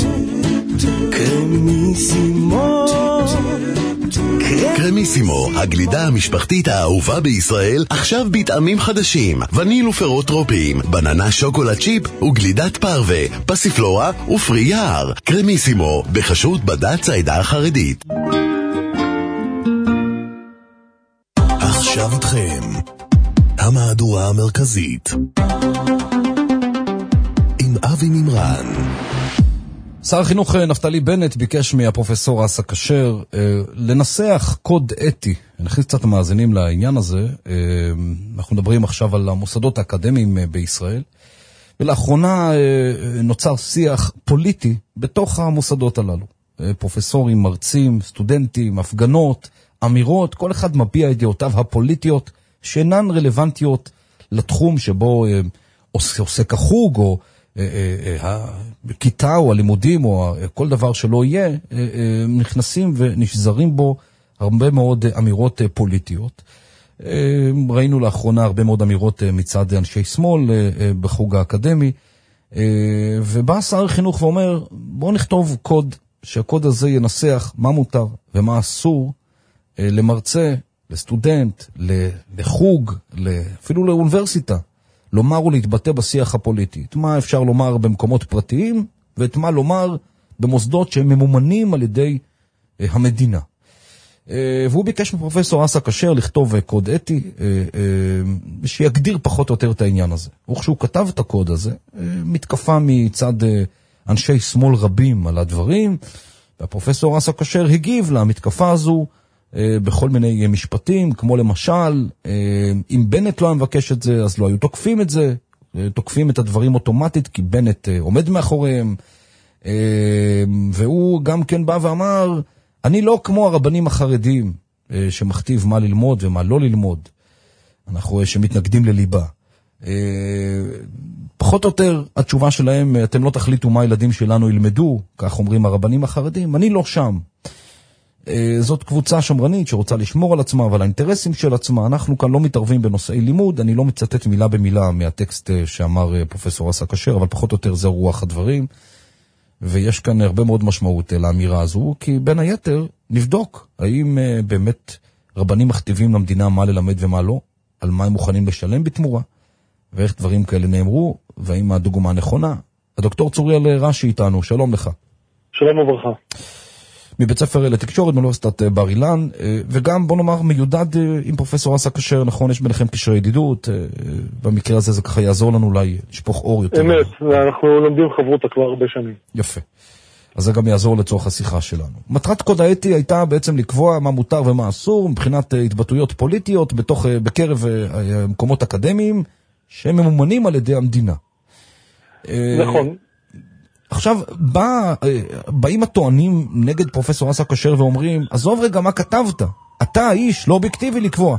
Speaker 16: קרמיסימו.
Speaker 15: קרמיסימו, הגלידה המשפחתית האהובה בישראל, עכשיו בטעמים חדשים, וניל ופירות טרופיים, בננה שוקולד צ'יפ וגלידת פרווה, פסיפלורה ופרי יער. קרמיסימו, בחסות בד"ץ העדה החרדית.
Speaker 1: עכשיו איתכם, המהדורה המרכזית, עם אבי מימרן.
Speaker 2: שר החינוך נפתלי בנט ביקש מהפרופסור אסא כשר אה, לנסח קוד אתי. נכניס קצת מאזינים לעניין הזה. אה, אנחנו מדברים עכשיו על המוסדות האקדמיים אה, בישראל, ולאחרונה אה, נוצר שיח פוליטי בתוך המוסדות הללו. אה, פרופסורים, מרצים, סטודנטים, הפגנות, אמירות, כל אחד מביע את דעותיו הפוליטיות שאינן רלוונטיות לתחום שבו אה, עוסק החוג או הכיתה או הלימודים או כל דבר שלא יהיה, נכנסים ונשזרים בו הרבה מאוד אמירות פוליטיות. ראינו לאחרונה הרבה מאוד אמירות מצד אנשי שמאל בחוג האקדמי, ובא שר החינוך ואומר, בואו נכתוב קוד, שהקוד הזה ינסח מה מותר ומה אסור למרצה, לסטודנט, לחוג, אפילו לאוניברסיטה. לומר ולהתבטא בשיח הפוליטי. את מה אפשר לומר במקומות פרטיים, ואת מה לומר במוסדות שהם ממומנים על ידי אה, המדינה. אה, והוא ביקש מפרופסור אסא כשר לכתוב קוד אתי, אה, אה, שיגדיר פחות או יותר את העניין הזה. וכשהוא כתב את הקוד הזה, אה, מתקפה מצד אה, אנשי שמאל רבים על הדברים, והפרופסור אסא כשר הגיב למתקפה הזו, בכל מיני משפטים, כמו למשל, אם בנט לא מבקש את זה, אז לא היו תוקפים את זה, תוקפים את הדברים אוטומטית, כי בנט עומד מאחוריהם, והוא גם כן בא ואמר, אני לא כמו הרבנים החרדים, שמכתיב מה ללמוד ומה לא ללמוד, אנחנו שמתנגדים לליבה. פחות או יותר, התשובה שלהם, אתם לא תחליטו מה הילדים שלנו ילמדו, כך אומרים הרבנים החרדים, אני לא שם. זאת קבוצה שמרנית שרוצה לשמור על עצמה ועל האינטרסים של עצמה. אנחנו כאן לא מתערבים בנושאי לימוד, אני לא מצטט מילה במילה מהטקסט שאמר פרופסור אסא כשר, אבל פחות או יותר זה רוח הדברים, ויש כאן הרבה מאוד משמעות לאמירה הזו, כי בין היתר נבדוק האם באמת רבנים מכתיבים למדינה מה ללמד ומה לא, על מה הם מוכנים לשלם בתמורה, ואיך דברים כאלה נאמרו, והאם הדוגמה נכונה. הדוקטור צוריאל רש"י איתנו, שלום לך.
Speaker 17: שלום וברכה.
Speaker 2: מבית ספר לתקשורת מאוניברסיטת בר אילן, וגם בוא נאמר מיודד עם פרופסור אסא כשר, נכון, יש ביניכם קשרי ידידות, במקרה הזה זה ככה יעזור לנו אולי לשפוך אור יותר.
Speaker 17: אמת, אנחנו לומדים חברותה כבר הרבה שנים.
Speaker 2: יפה, אז זה גם יעזור לצורך השיחה שלנו. מטרת קוד האתי הייתה בעצם לקבוע מה מותר ומה אסור, מבחינת התבטאויות פוליטיות בתוך, בקרב מקומות אקדמיים, שהם ממומנים על ידי המדינה.
Speaker 17: נכון.
Speaker 2: עכשיו, בא, באים הטוענים נגד פרופסור אסא כשר ואומרים, עזוב רגע מה כתבת, אתה האיש לא אובייקטיבי לקבוע.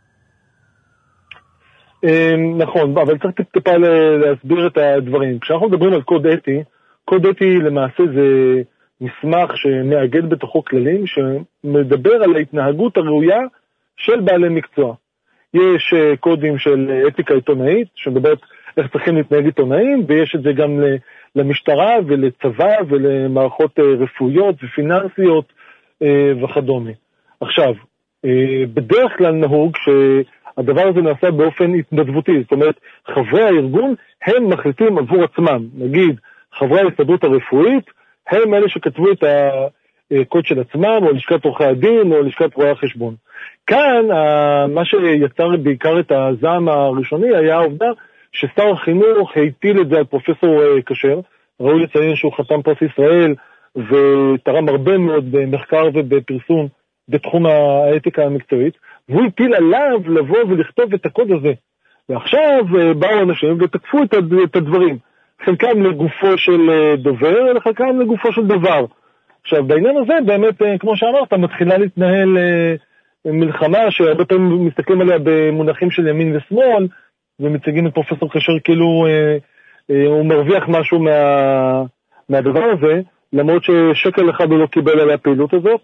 Speaker 17: נכון, אבל צריך טיפה להסביר את הדברים. כשאנחנו מדברים על קוד אתי, קוד אתי למעשה זה מסמך שמאגד בתוכו כללים שמדבר על ההתנהגות הראויה של בעלי מקצוע. יש קודים של אתיקה עיתונאית, שמדברת איך צריכים להתנהג עיתונאים, ויש את זה גם למשטרה ולצבא ולמערכות רפואיות ופיננסיות וכדומה. עכשיו, בדרך כלל נהוג שהדבר הזה נעשה באופן התנדבותי, זאת אומרת, חברי הארגון הם מחליטים עבור עצמם, נגיד, חברי ההסתדרות הרפואית, הם אלה שכתבו את הקוד של עצמם, או לשכת עורכי הדין, או לשכת רואי החשבון. כאן, מה שיצר בעיקר את הזעם הראשוני היה העובדה ששר החינוך היטיל את זה על פרופסור כשר, ראוי לציין שהוא חתם פרס ישראל, ותרם הרבה מאוד במחקר ובפרסום בתחום האתיקה המקצועית, והוא הטיל עליו לבוא ולכתוב את הקוד הזה. ועכשיו באו אנשים ותקפו את הדברים, חלקם לגופו של דובר, לחלקם לגופו של דבר. עכשיו, בעניין הזה, באמת, כמו שאמרת, מתחילה להתנהל מלחמה שהרבה פעמים מסתכלים עליה במונחים של ימין ושמאל, ומציגים את פרופסור כשר כאילו הוא מרוויח משהו מה, מהדבר הזה, למרות ששקל אחד הוא לא קיבל על הפעילות הזאת,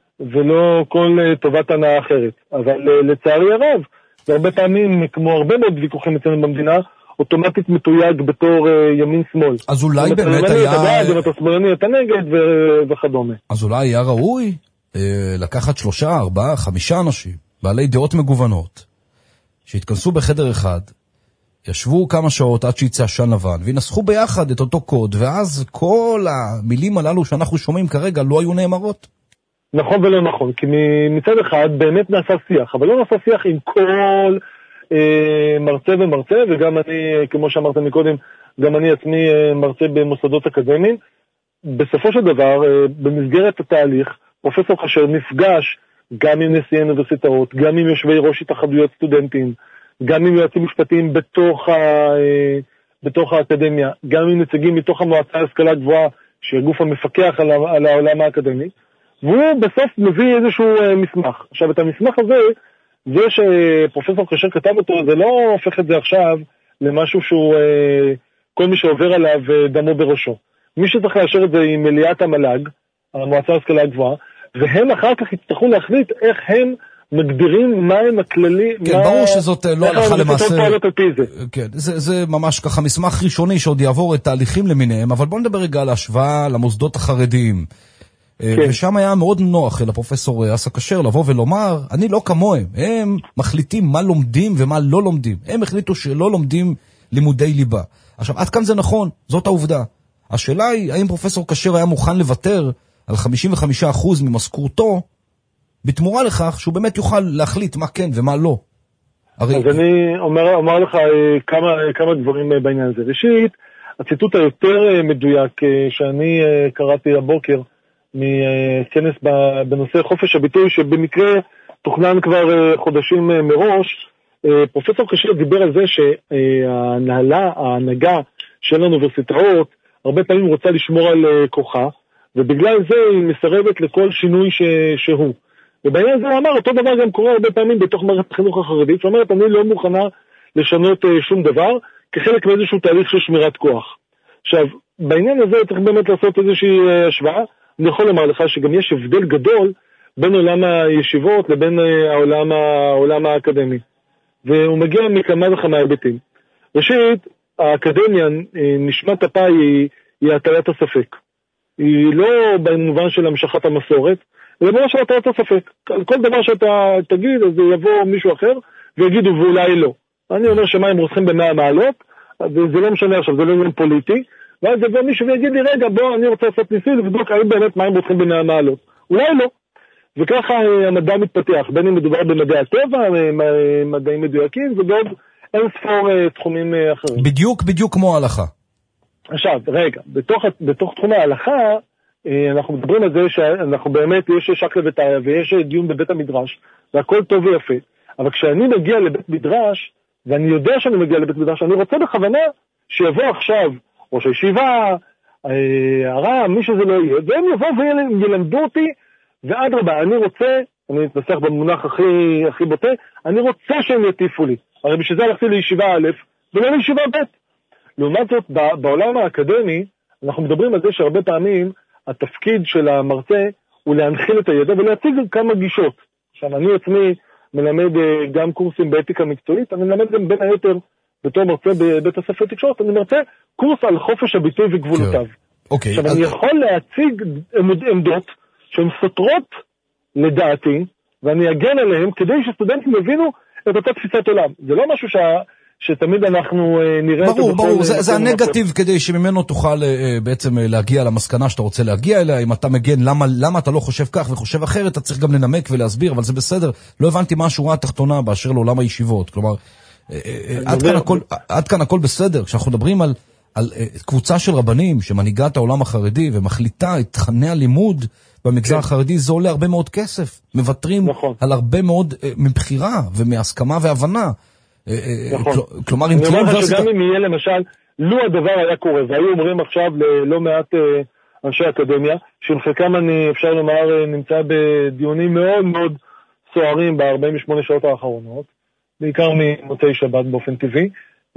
Speaker 17: ולא כל טובת הנאה אחרת. אבל לצערי הרב, והרבה פעמים, כמו הרבה מאוד ויכוחים אצלנו במדינה, אוטומטית מתויג בתור ימין-שמאל.
Speaker 2: אז אולי באמת היה...
Speaker 17: אם אתה שמאלני, אתה נגד וכדומה.
Speaker 2: אז אולי היה ראוי לקחת שלושה, ארבעה, חמישה אנשים, בעלי דעות מגוונות, שהתכנסו בחדר אחד, ישבו כמה שעות עד שיצא עשן לבן, וינסחו ביחד את אותו קוד, ואז כל המילים הללו שאנחנו שומעים כרגע לא היו נאמרות.
Speaker 17: נכון ולא נכון, כי מצד אחד באמת נעשה שיח, אבל לא נעשה שיח עם כל אה, מרצה ומרצה, וגם אני, כמו שאמרת מקודם, גם אני עצמי אה, מרצה במוסדות אקדמיים. בסופו של דבר, אה, במסגרת התהליך, פרופסור כשר נפגש גם עם נשיאי אוניברסיטאות, גם עם יושבי ראש התאחדויות סטודנטים, גם עם יועצים משפטיים בתוך, ה, אה, בתוך האקדמיה, גם עם נציגים מתוך המועצה להשכלה גבוהה, שהיא הגוף המפקח על, על העולם האקדמי, והוא בסוף מביא איזשהו אה, מסמך. עכשיו, את המסמך הזה, זה שפרופסור כשר כתב אותו, זה לא הופך את זה עכשיו למשהו שהוא, אה, כל מי שעובר עליו אה, דמו בראשו. מי שצריך לאשר את זה עם מליאת המל"ג, המועצה להשכלה הגבוהה, והם אחר כך יצטרכו להחליט איך הם מגדירים מהם הכללי,
Speaker 2: כן, מה... ברור שזאת לא הלכה למעשה.
Speaker 17: זה.
Speaker 2: כן, זה, זה ממש ככה מסמך ראשוני שעוד יעבור את תהליכים למיניהם, אבל בוא נדבר רגע על השוואה למוסדות החרדיים. כן. ושם היה מאוד נוח לפרופסור אסא כשר לבוא ולומר, אני לא כמוהם, הם מחליטים מה לומדים ומה לא לומדים. הם החליטו שלא לומדים לימודי ליבה. עכשיו, עד כאן זה נכון, זאת העובדה. השאלה היא, האם פרופסור כשר היה מוכן לוותר על חמישים וחמישה אחוז ממשכורתו, בתמורה לכך שהוא באמת יוכל להחליט מה כן ומה לא.
Speaker 17: הרי... אז אני אומר, אומר לך כמה, כמה דברים בעניין הזה. ראשית, הציטוט היותר מדויק שאני קראתי הבוקר, מכנס בנושא חופש הביטוי, שבמקרה תוכנן כבר חודשים מראש, פרופסור כשר דיבר על זה שההנהלה, ההנהגה של האוניברסיטאות, הרבה פעמים רוצה לשמור על כוחה, ובגלל זה היא מסרבת לכל שינוי ש... שהוא. ובעניין זה הוא אמר, אותו דבר גם קורה הרבה פעמים בתוך מערכת החינוך החרדית, זאת אומרת, אני לא מוכנה לשנות שום דבר, כחלק מאיזשהו תהליך של שמירת כוח. עכשיו, בעניין הזה צריך באמת לעשות איזושהי השוואה, אני יכול לומר לך שגם יש הבדל גדול בין עולם הישיבות לבין העולם, העולם האקדמי. והוא מגיע מכמה וכמה היבטים. ראשית, האקדמיה, נשמת אפה היא, היא הטלת הספק. היא לא במובן של המשכת המסורת, אלא במובן של הטלת הספק. על כל דבר שאתה תגיד, אז יבוא מישהו אחר ויגידו ואולי לא. אני אומר שמה הם רוצים במאה מעלות, וזה לא משנה עכשיו, זה לא עניין פוליטי, ואז יבוא מישהו ויגיד לי, רגע, בוא, אני רוצה לעשות ניסוי, לבדוק האם באמת מה הם רוצים במאה מעלות. אולי לא. וככה המדע מתפתח, בין אם מדובר במדעי הטבע, מדעים מדויקים, ובעוד אין ספור תחומים אחרים.
Speaker 2: בדיוק, בדיוק כמו ההלכה.
Speaker 17: עכשיו, רגע, בתוך, בתוך תחום ההלכה, אנחנו מדברים על זה שאנחנו באמת, יש שקלא וטריא, ויש דיון בבית המדרש, והכל טוב ויפה. אבל כשאני מגיע לבית מדרש, ואני יודע שאני מגיע לבית מדרש, אני רוצה בכוונה שיבוא עכשיו, ראש הישיבה, הרם, מי שזה לא יהיה, והם יבואו וילמדו אותי, ועד רבה, אני רוצה, אני אתנסח במונח הכי, הכי בוטה, אני רוצה שהם יטיפו לי. הרי בשביל זה הלכתי לישיבה א', ולא לישיבה ב'. לעומת זאת, בעולם האקדמי, אנחנו מדברים על זה שהרבה פעמים, התפקיד של המרצה הוא להנחיל את הידע ולהציג כמה גישות. עכשיו, אני עצמי מלמד גם קורסים באתיקה מקצועית, אני מלמד גם בין היתר, בתור מרצה בבית הספר תקשורת, אני מרצה קורס על חופש הביטוי וגבולותיו.
Speaker 2: אוקיי.
Speaker 17: עכשיו, אני יכול להציג עמדות שהן סותרות לדעתי, ואני אגן עליהם כדי שסטודנטים יבינו את אותה תפיסת עולם. זה לא משהו שה, שתמיד אנחנו נראה...
Speaker 2: ברור, ברור, זה, זה הנגטיב כדי שממנו תוכל בעצם להגיע למסקנה שאתה רוצה להגיע אליה, אם אתה מגן, למה, למה אתה לא חושב כך וחושב אחרת, אתה צריך גם לנמק ולהסביר, אבל זה בסדר, לא הבנתי מה השורה התחתונה באשר לעולם הישיבות, כלומר, עד כאן, הכל, עד כאן הכל בסדר, כשאנחנו מדברים על, על קבוצה של רבנים שמנהיגה את העולם החרדי ומחליטה את תכני הלימוד במגזר החרדי, זה עולה הרבה מאוד כסף, מבטרים על הרבה מאוד מבחירה ומהסכמה והבנה, כלומר, אם
Speaker 17: תהיה אוניברסיטה... שגם אם יהיה למשל, לו הדבר היה קורה, והיו אומרים עכשיו ללא מעט אנשי אקדמיה, שעם חלקם אני, אפשר לומר, נמצא בדיונים מאוד מאוד סוערים ב-ארבעים ושמונה שעות האחרונות, בעיקר ממוצאי שבת באופן טבעי.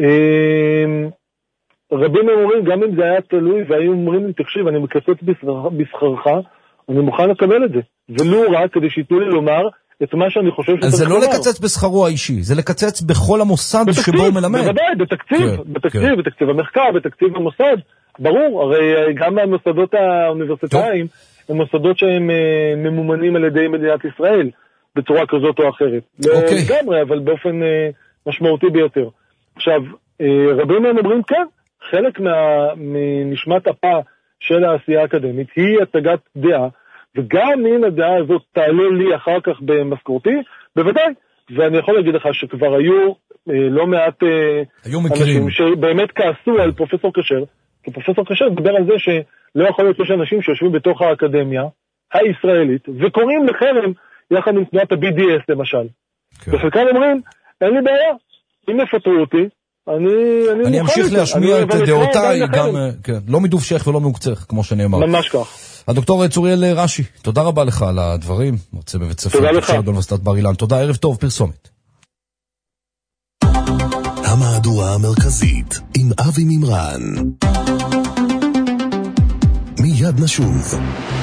Speaker 17: רבים הם אומרים, גם אם זה היה תלוי, והיו אומרים לי, תקשיב, אני מקצץ בשכרך, אני מוכן לקבל את זה. ולו רק כדי שיתנו לי לומר, את מה שאני חושב שאתה...
Speaker 2: אז זה לא לקצץ בשכרו האישי, זה לקצץ בכל המוסד שבו הוא מלמד.
Speaker 17: בוודאי, בתקציב, בתקציב, בתקציב המחקר, בתקציב המוסד. ברור, הרי גם המוסדות האוניברסיטאיים הם מוסדות שהם ממומנים על ידי מדינת ישראל, בצורה כזאת או אחרת. לגמרי, אבל באופן משמעותי ביותר. עכשיו, רבים מהם אומרים, כן, חלק מנשמת הפה של העשייה האקדמית היא הצגת דעה, וגם אם הדעה הזאת תעלה לי אחר כך במשכורתי, בוודאי. ואני יכול להגיד לך שכבר היו לא מעט
Speaker 2: היו אנשים
Speaker 17: שבאמת כעסו על פרופסור קשר, כי פרופסור קשר דבר על זה שלא יכול להיות שיש אנשים שיושבים בתוך האקדמיה הישראלית, וקוראים לחרם יחד עם תנועת ה-בי די אס למשל. כן. וחלקם אומרים, אין לי בעיה, אם יפטרו אותי, אני, אני,
Speaker 2: אני אמשיך להשמיע את דעותיי, גם, כן, לא מדוב שייך ולא מעוקצך, כמו שנאמר.
Speaker 17: ממש כך.
Speaker 2: הדוקטור צוריאל רש"י, תודה רבה לך על הדברים, מרצה בבית ספר.
Speaker 17: תודה לך.
Speaker 2: באוניברסיטת בר אילן. תודה, ערב טוב, פרסומת.
Speaker 15: המהדורה המרכזית עם אבי מימרן. מיד נשוב.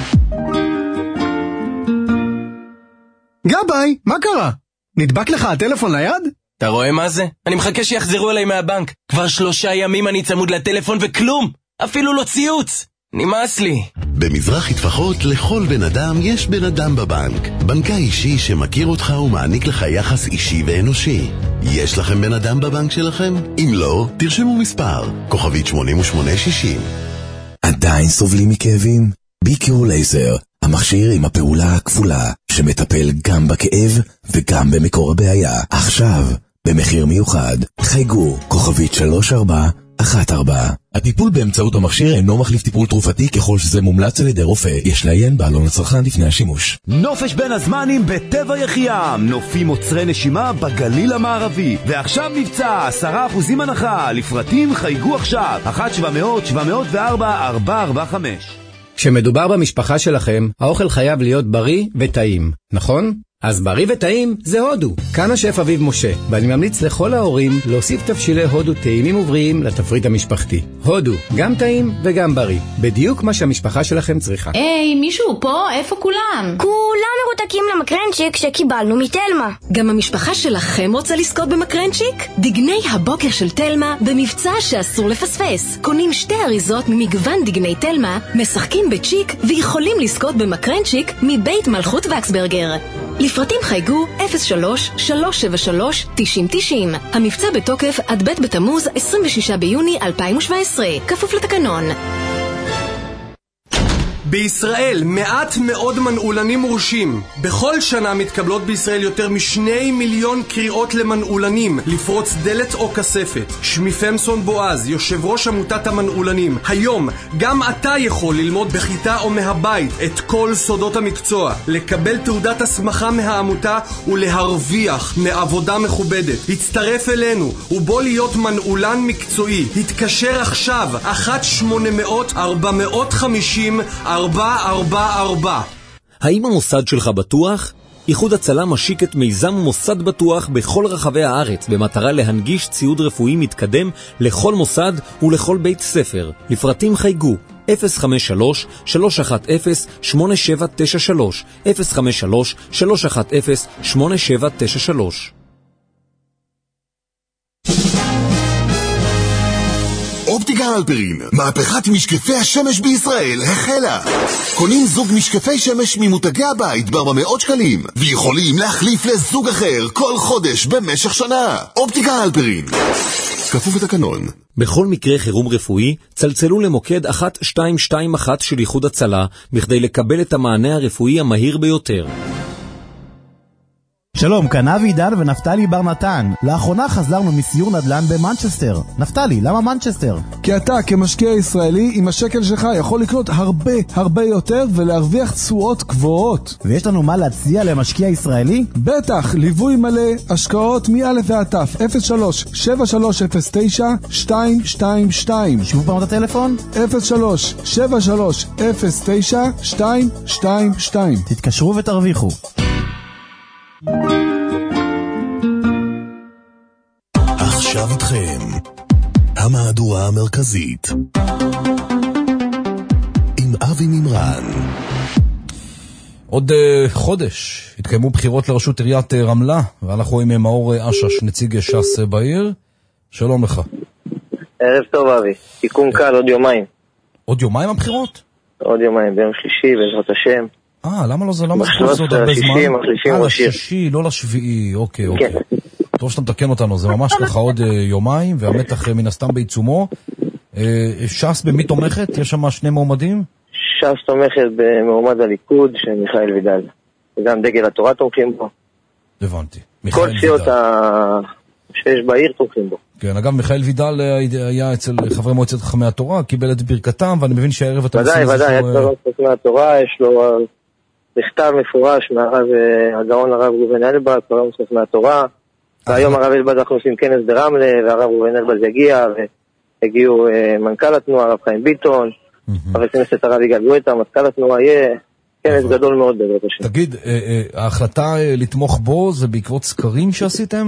Speaker 18: גבאי, מה קרה? נדבק לך הטלפון ליד?
Speaker 11: אתה רואה מה זה? אני מחכה שיחזרו אליי מהבנק. כבר שלושה ימים אני צמוד לטלפון וכלום! אפילו לא ציוץ! נמאס לי.
Speaker 15: במזרחי טפחות לכל בן אדם יש בן אדם בבנק. בנקה אישי שמכיר אותך ומעניק לך יחס אישי ואנושי. יש לכם בן אדם בבנק שלכם? אם לא, תרשמו מספר. כוכבית שמונים ושמונה שישים.
Speaker 19: עדיין סובלים מכאבים? ביקיור לייזר, המכשיר עם הפעולה הכפולה, שמטפל גם בכאב וגם במקור הבעיה. עכשיו, במחיר מיוחד, חייגו, כוכבית שלוש ארבע אחת ארבע. הטיפול באמצעות המכשיר אינו מחליף טיפול תרופתי ככל שזה מומלץ על ידי רופא. יש לעיין בעלון לצרכן לפני השימוש.
Speaker 20: נופש בין הזמנים בטבע יחיעם, נופים עוצרי נשימה בגליל המערבי, ועכשיו מבצע עשרה אחוזים הנחה. לפרטים חייגו עכשיו אחת שבע מאות שבע מאות וארבע ארבע ארבע חמש.
Speaker 21: כשמדובר במשפחה שלכם, האוכל חייב להיות בריא וטעים, נכון? אז בריא וטעים זה הודו. כאן השף אביב משה, ואני ממליץ לכל ההורים להוסיף תבשילי הודו טעימים ובריאים לתפריט המשפחתי. הודו, גם טעים וגם בריא. בדיוק מה שהמשפחה שלכם צריכה.
Speaker 22: היי, מישהו פה? איפה כולם?
Speaker 23: כולם מרותקים למקרנצ'יק שקיבלנו מתלמה.
Speaker 10: גם המשפחה שלכם רוצה לזכות במקרנצ'יק? דגני הבוקר של תלמה במבצע שאסור לפספס. קונים שתי אריזות ממגוון דגני תלמה, משחקים בצ'יק ויכולים לזכות במקרנצ'יק מבית מלכות וקסברגר. לפרטים חייגו אפס שלוש שלוש שבע שלוש תשעים תשעים. המבצע בתוקף עד ב' בתמוז עשרים ושישה ביוני אלפיים שבע עשרה. כפוף לתקנון.
Speaker 24: בישראל מעט מאוד מנעולנים מורשים. בכל שנה מתקבלות בישראל יותר משני מיליון קריאות למנעולנים לפרוץ דלת או כספת. שמי פמסון בועז, יושב ראש עמותת המנעולנים. היום גם אתה יכול ללמוד בכיתה או מהבית את כל סודות המקצוע, לקבל תעודת הסמכה מהעמותה ולהרוויח מעבודה מכובדת. הצטרף אלינו ובוא להיות מנעולן מקצועי. התקשר עכשיו אחת שמונה מאות ארבע מאות חמישים ארבע ארבע ארבע.
Speaker 12: האם המוסד שלך בטוח? איחוד הצלה משיק את מיזם מוסד בטוח בכל רחבי הארץ במטרה להנגיש ציוד רפואי מתקדם לכל מוסד ולכל בית ספר. לפרטים חייגו אפס חמש שלוש שלוש אחת אפס שמונה שבע תשע שלוש אפס חמש שלוש שלוש אחת אפס שמונה שבע תשע שלוש.
Speaker 15: אופטיקה הלפרין, מהפכת משקפי השמש בישראל החלה. קונים זוג משקפי שמש ממותגי הבית ב-ארבע מאות שקלים, ויכולים להחליף לזוג אחר כל חודש במשך שנה. אופטיקה הלפרין, כפוף לתקנון.
Speaker 3: בכל מקרה חירום רפואי, צלצלו למוקד אחת שתיים שתיים אחת של איחוד הצלה, בכדי לקבל את המענה הרפואי המהיר ביותר.
Speaker 4: שלום, כאן אבי עידן ונפתלי בר נתן. לאחרונה חזרנו מסיור נדל"ן במנצ'סטר. נפתלי, למה מנצ'סטר?
Speaker 5: כי אתה כמשקיע ישראלי עם השקל שלך יכול לקנות הרבה הרבה יותר ולהרוויח תשואות גבוהות.
Speaker 4: ויש לנו מה להציע למשקיע ישראלי?
Speaker 5: בטח, ליווי מלא, השקעות מא' ועד ת'. אפס שלוש שבע שלוש אפס תשע שתיים שתיים שתיים.
Speaker 4: שוב פעם את הטלפון?
Speaker 5: אפס שלוש שבע שלוש אפס תשע שתיים שתיים שתיים.
Speaker 4: תתקשרו ותרוויחו.
Speaker 19: עכשיו איתכם המהדורה המרכזית עם אבי מימרן.
Speaker 2: עוד uh, חודש התקיימו בחירות לראשות עיריית uh, רמלה, ואנחנו עם מאור uh, אשש, נציג ש"ס uh, בעיר. שלום לך.
Speaker 6: ערב טוב אבי, תיקון קל, עוד יומיים.
Speaker 2: עוד יומיים הבחירות?
Speaker 6: עוד יומיים, ביום שלישי בעזרת השם.
Speaker 2: אה, למה לא זה? למה זה עוד הרבה זמן? אה, לשישי, לא לשביעי, אוקיי, אוקיי. טוב שאתה מתקן אותנו, זה ממש ככה עוד יומיים, והמתח מן הסתם בעיצומו. ש"ס במי תומכת? יש שם שני מועמדים?
Speaker 6: ש"ס תומכת במועמד הליכוד של מיכאל וידל. וגם דגל התורה תומכים בו.
Speaker 2: הבנתי.
Speaker 6: כל סיעות שיש בעיר תומכים בו.
Speaker 2: כן, אגב, מיכאל וידל היה אצל חברי מועצת חכמי התורה, קיבל את ברכתם, ואני מבין שהערב אתה...
Speaker 6: ודאי, ודאי, היה אצל חכמי התורה, יש לו מכתב מפורש מהרב הגאון הרב ראובן אלבז, חברי מועצת חכמי התורה, והיום הרב אלבז אנחנו עושים כנס ברמלה, והרב ראובן אלבז יגיע, והגיעו מנכ"ל התנועה, הרב חיים ביטון, חבר כנסת הרב יגאל גואטה, מזכ"ל התנועה, יהיה כנס גדול מאוד בעזרת השם.
Speaker 2: תגיד, ההחלטה לתמוך בו זה בעקבות סקרים שעשיתם?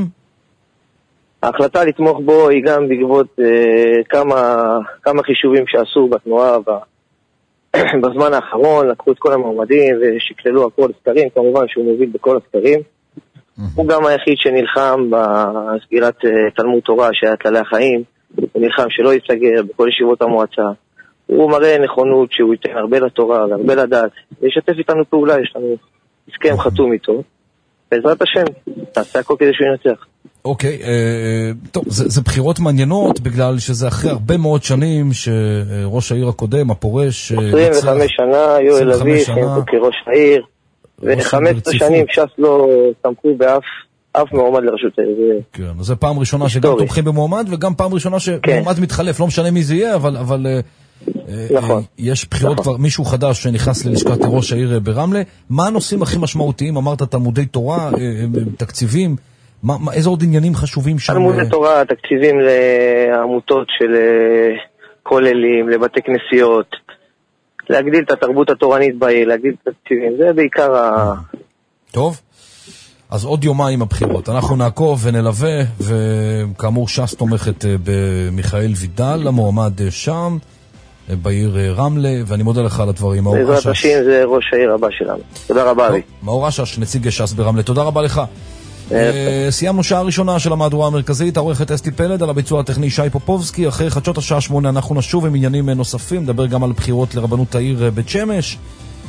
Speaker 6: ההחלטה לתמוך בו היא גם בעקבות אה, כמה, כמה חישובים שעשו בתנועה ב, בזמן האחרון, לקחו את כל המועמדים ושקללו הכל סקרים, כמובן שהוא מוביל בכל הסקרים. Mm-hmm. הוא גם היחיד שנלחם בסגירת אה, תלמוד תורה שהיה כללי החיים, הוא נלחם שלא יסגר בכל ישיבות המועצה. הוא מראה נכונות שהוא ייתן הרבה לתורה והרבה לדעת, וישתף איתנו פעולה, יש לנו הסכם חתום איתו. בעזרת השם, נעשה הכל כדי שהוא ינצח.
Speaker 2: אוקיי, טוב, זה, זה בחירות מעניינות, בגלל שזה אחרי הרבה מאוד שנים שראש העיר הקודם, הפורש...
Speaker 6: עשרים וחמש שנה, יואל אביב, כראש העיר, ו-חמש עשרה שנים ש"ס לא סמכו באף אף מועמד לראשות העיר.
Speaker 2: כן, זה פעם ראשונה שגם תומכים במועמד, וגם פעם ראשונה שמועמד מתחלף, לא משנה מי זה יהיה, אבל... אבל
Speaker 6: נכון.
Speaker 2: יש בחירות כבר, מישהו חדש שנכנס ללשכת ראש העיר ברמלה. מה הנושאים הכי משמעותיים? אמרת תלמודי תורה, תקציבים, מה, מה, איזה עוד עניינים חשובים שם?
Speaker 6: תלמודי תורה, תקציבים לעמותות של כוללים, לבתי כנסיות, להגדיל את התרבות התורנית בעיר, להגדיל את התקציבים, זה בעיקר ה...
Speaker 2: טוב, אז עוד יומיים הבחירות, אנחנו נעקוב ונלווה, וכאמור ש"ס תומכת במיכאל וידל, המועמד שם, בעיר רמלה, ואני מודה לך על הדברים.
Speaker 6: בעזרת השם זה ראש העיר הבא שלנו. תודה רבה אבי.
Speaker 2: מאור אשש, נציג ש"ס ברמלה, תודה רבה לך. סיימנו שעה ראשונה של המהדורה המרכזית, העורכת אסתי פלד, על הביצוע הטכני שי פופובסקי. אחרי חדשות השעה שמונה אנחנו נשוב עם עניינים נוספים, נדבר גם על בחירות לרבנות העיר בית שמש,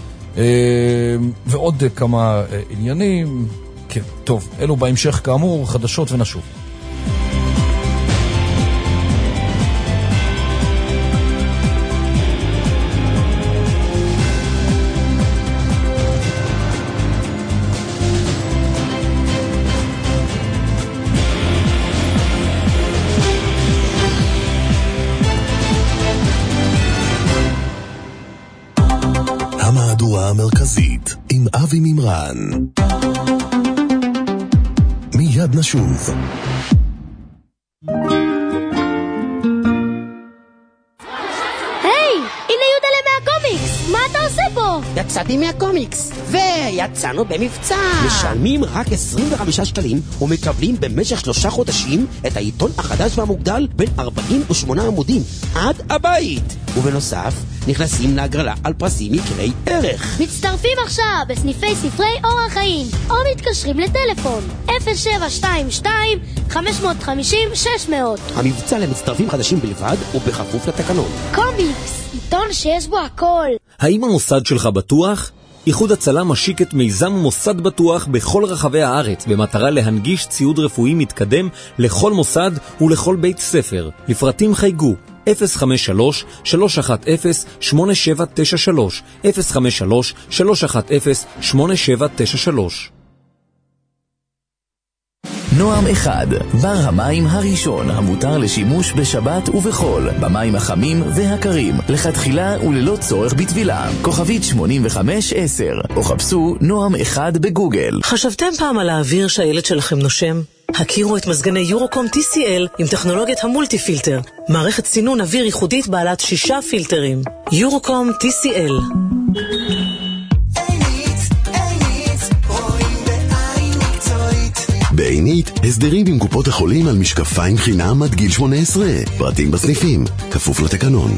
Speaker 2: ועוד כמה עניינים. כן, טוב, אלו בהמשך כאמור, חדשות ונשוב.
Speaker 19: המהדורה המרכזית עם אבי מימרן. מיד נשוב.
Speaker 23: היי, הנה יהודה מהקומיקס, מה אתה עושה פה?
Speaker 25: יצא
Speaker 7: יצאתי מהקומיקס, ויצאנו במבצע. משלמים רק עשרים וחמישה שקלים, ומקבלים במשך שלושה חודשים את העיתון החדש והמוגדל בין ארבעים ושמונה עמודים, עד הבית. ובנוסף, נכנסים להגרלה על פרסים יקרי ערך.
Speaker 8: מצטרפים עכשיו בסניפי ספרי אור החיים, או מתקשרים לטלפון אפס שבע שתיים שתיים חמש חמש שש שש מאות.
Speaker 7: המבצע למצטרפים חדשים בלבד ובכפוף לתקנון.
Speaker 8: קומיקס, עיתון שיש בו הכל.
Speaker 3: האם המוסד שלך בטוח? איחוד הצלה משיק את מיזם מוסד בטוח בכל רחבי הארץ במטרה להנגיש ציוד רפואי מתקדם לכל מוסד ולכל בית ספר. לפרטים חייגו אפס חמש שלוש שלוש אחת אפס שמונה שבע תשע שלוש אפס חמש שלוש שלוש אחת אפס שמונה שבע תשע שלוש.
Speaker 19: נועם אחד, בר המים הראשון המותר לשימוש בשבת ובחול, במים החמים והקרים, לכתחילה וללא צורך בטבילה. כוכבית שמונים וחמש עשר, או חפשו נועם אחד בגוגל.
Speaker 9: חשבתם פעם על האוויר שהילד שלכם נושם? הכירו את מזגני יורוקום טי סי אל עם טכנולוגיית המולטי פילטר, מערכת סינון אוויר ייחודית בעלת שישה פילטרים. יורוקום טי סי אל.
Speaker 15: בעינית, הסדרים עם קופות החולים על משקפיים חינם עד גיל שמונה עשרה. פרטים בסניפים, כפוף לתקנון.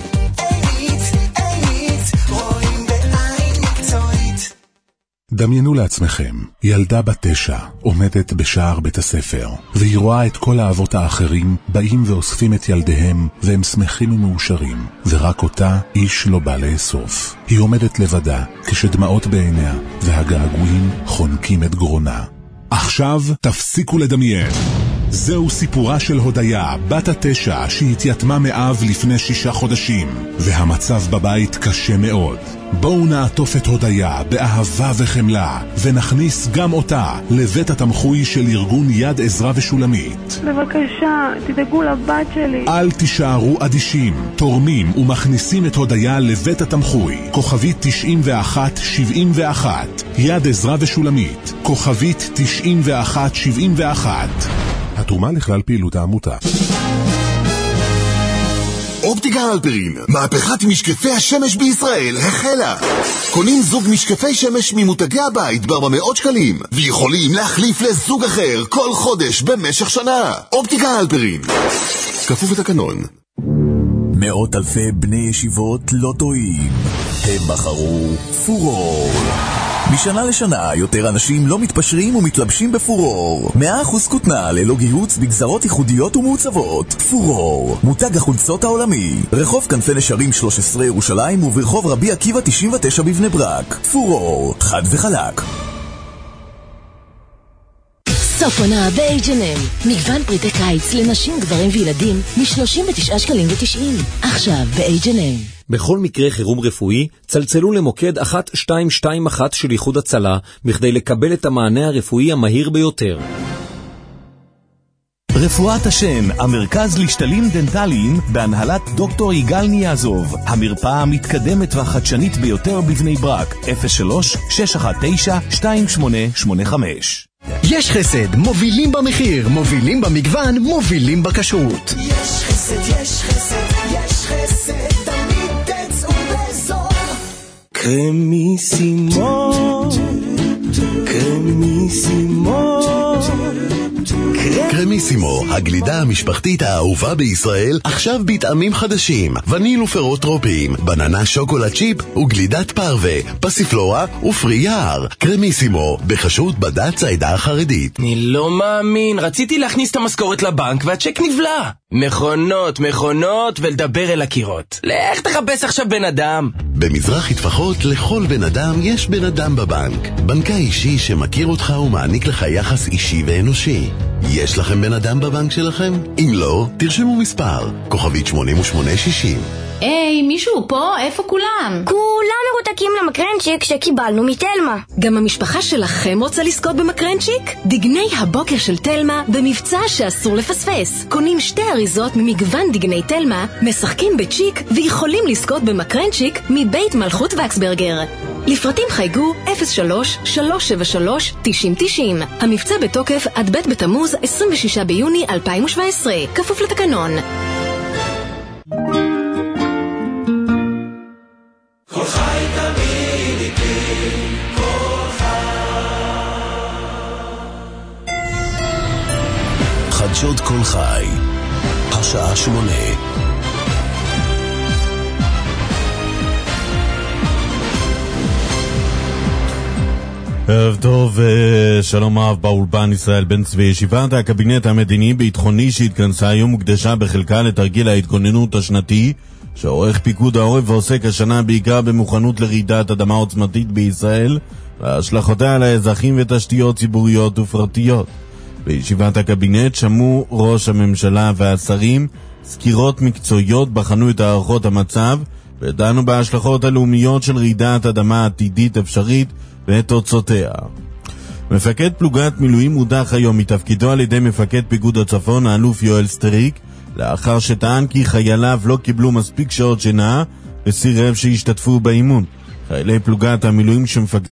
Speaker 1: דמיינו לעצמכם, ילדה בת תשע עומדת בשער בית הספר, והיא רואה את כל האבות האחרים באים ואוספים את ילדיהם, והם שמחים ומאושרים, ורק אותה איש לא בא לאסוף. היא עומדת לבדה, כשדמעות בעיניה, והגעגועים חונקים את גרונה. עכשיו תפסיקו לדמיין. זהו סיפורה של הודיה, בת התשע, שהתייתמה מאב לפני שישה חודשים, והמצב בבית קשה מאוד. בואו נעטוף את הודיה באהבה וחמלה, ונכניס גם אותה לבית התמחוי של ארגון יד עזרה ושולמית.
Speaker 13: בבקשה, תדאגו לבת שלי.
Speaker 1: אל תישארו אדישים, תורמים ומכניסים את הודיה לבית התמחוי. כוכבית תשעים ואחת שבעים ואחת, יד עזרה ושולמית, כוכבית תשעים ואחת שבעים ואחת. התרומה לכלל פעילות העמותה.
Speaker 25: אופטיקה הלפרין, מהפכת משקפי השמש בישראל החלה. קונים זוג משקפי שמש ממותגי הבית ב-ארבע מאות שקלים, ויכולים להחליף לזוג אחר כל חודש במשך שנה. אופטיקה הלפרין, כפוף לתקנון.
Speaker 19: מאות אלפי בני ישיבות לא טועים, הם בחרו פורור. משנה לשנה יותר אנשים לא מתפשרים ומתלבשים בפורור. מאה אחוז כותנה ללא גיהוץ בגזרות ייחודיות ומעוצבות. פורור, מותג החולצות העולמי. רחוב כנפי נשרים שלוש עשרה ירושלים וברחוב רבי עקיבא תשעים ותשע בבני ברק. פורור, חד וחלק.
Speaker 14: סוף עונה ב-אייץ' אנד אם. מגוון פריטי קיץ לנשים, גברים וילדים מ-שלושים ותשעה שקלים ותשעים. עכשיו ב-אייץ' אנד אם.
Speaker 3: בכל מקרה חירום רפואי, צלצלו למוקד אחת שתיים שתיים אחת של איחוד הצלה, בכדי לקבל את המענה הרפואי המהיר ביותר.
Speaker 12: רפואת השן, המרכז לשתלים דנטליים, בהנהלת דוקטור יגאל ניאזוב. המרפאה המתקדמת והחדשנית ביותר בבני ברק, אפס שלוש שש אחת תשע שתיים שמונה שמונה חמש.
Speaker 18: יש חסד, מובילים במחיר, מובילים במגוון, מובילים בכשרות.
Speaker 16: יש חסד, יש חסד, יש חסד, תמיד תצאו בזול. קרמיסימו, קרמיסימו.
Speaker 15: קרמיסימו, הגלידה המשפחתית האהובה בישראל, עכשיו בטעמים חדשים, וניל ופירות טרופיים, בננה שוקולד צ'יפ וגלידת פרווה, פסיפלורה ופרי יער. קרמיסימו, בחשות בד"ץ העדה החרדית.
Speaker 11: אני לא מאמין, רציתי להכניס את המשכורת לבנק והצ'ק נבלע. מכונות, מכונות ולדבר אל הקירות. לך תחפש עכשיו בן אדם.
Speaker 15: במזרח טפחות לכל בן אדם יש בן אדם בבנק. בנקה אישי שמכיר אותך ומעניק לך יחס אישי ואנושי. יש לכם בן אדם בבנק שלכם? אם לא, תרשמו מספר, כוכבית שמונים ושמונה שישים.
Speaker 22: היי, מישהו פה? איפה כולם?
Speaker 23: כולם מרותקים למקרנצ'יק שקיבלנו מתלמה.
Speaker 10: גם המשפחה שלכם רוצה לזכות במקרנצ'יק? דגני הבוקר של תלמה במבצע שאסור לפספס. קונים שתי אריזות ממגוון דגני תלמה, משחקים בצ'יק ויכולים לזכות במקרנצ'יק מבית מלכות וקסברגר. לפרטים חייגו אפס שלוש שלוש שבע שלוש תשעים תשעים. המבצע בתוקף עד ב' בתמוז עשרים ושישה ביוני אלפיים שבע עשרה. כפוף לתקנון.
Speaker 16: כל חי תמיד איתי
Speaker 15: כל חי. השעה שמונה.
Speaker 5: ערב טוב, שלום רב באולפן ישראל בן צבי. ישיבת הקבינט המדיני-ביטחוני שהתכנסה היום מוקדשה בחלקה לתרגיל ההתגוננות השנתי שעורך פיקוד העורף ועוסק השנה בעיקר במוכנות לרעידת אדמה עוצמתית בישראל והשלכותיה על האזרחים ותשתיות ציבוריות ופרטיות. בישיבת הקבינט שמעו ראש הממשלה והשרים סקירות מקצועיות, בחנו את הערכות המצב ודנו בהשלכות הלאומיות של רעידת אדמה עתידית אפשרית ואת תוצאותיה. מפקד פלוגת מילואים הודח היום מתפקידו על ידי מפקד פיקוד הצפון האלוף יואל סטריק, לאחר שטען כי חייליו לא קיבלו מספיק שעות שינה וסירב שהשתתפו באימון. חיילי פלוגת המילואים שמפקד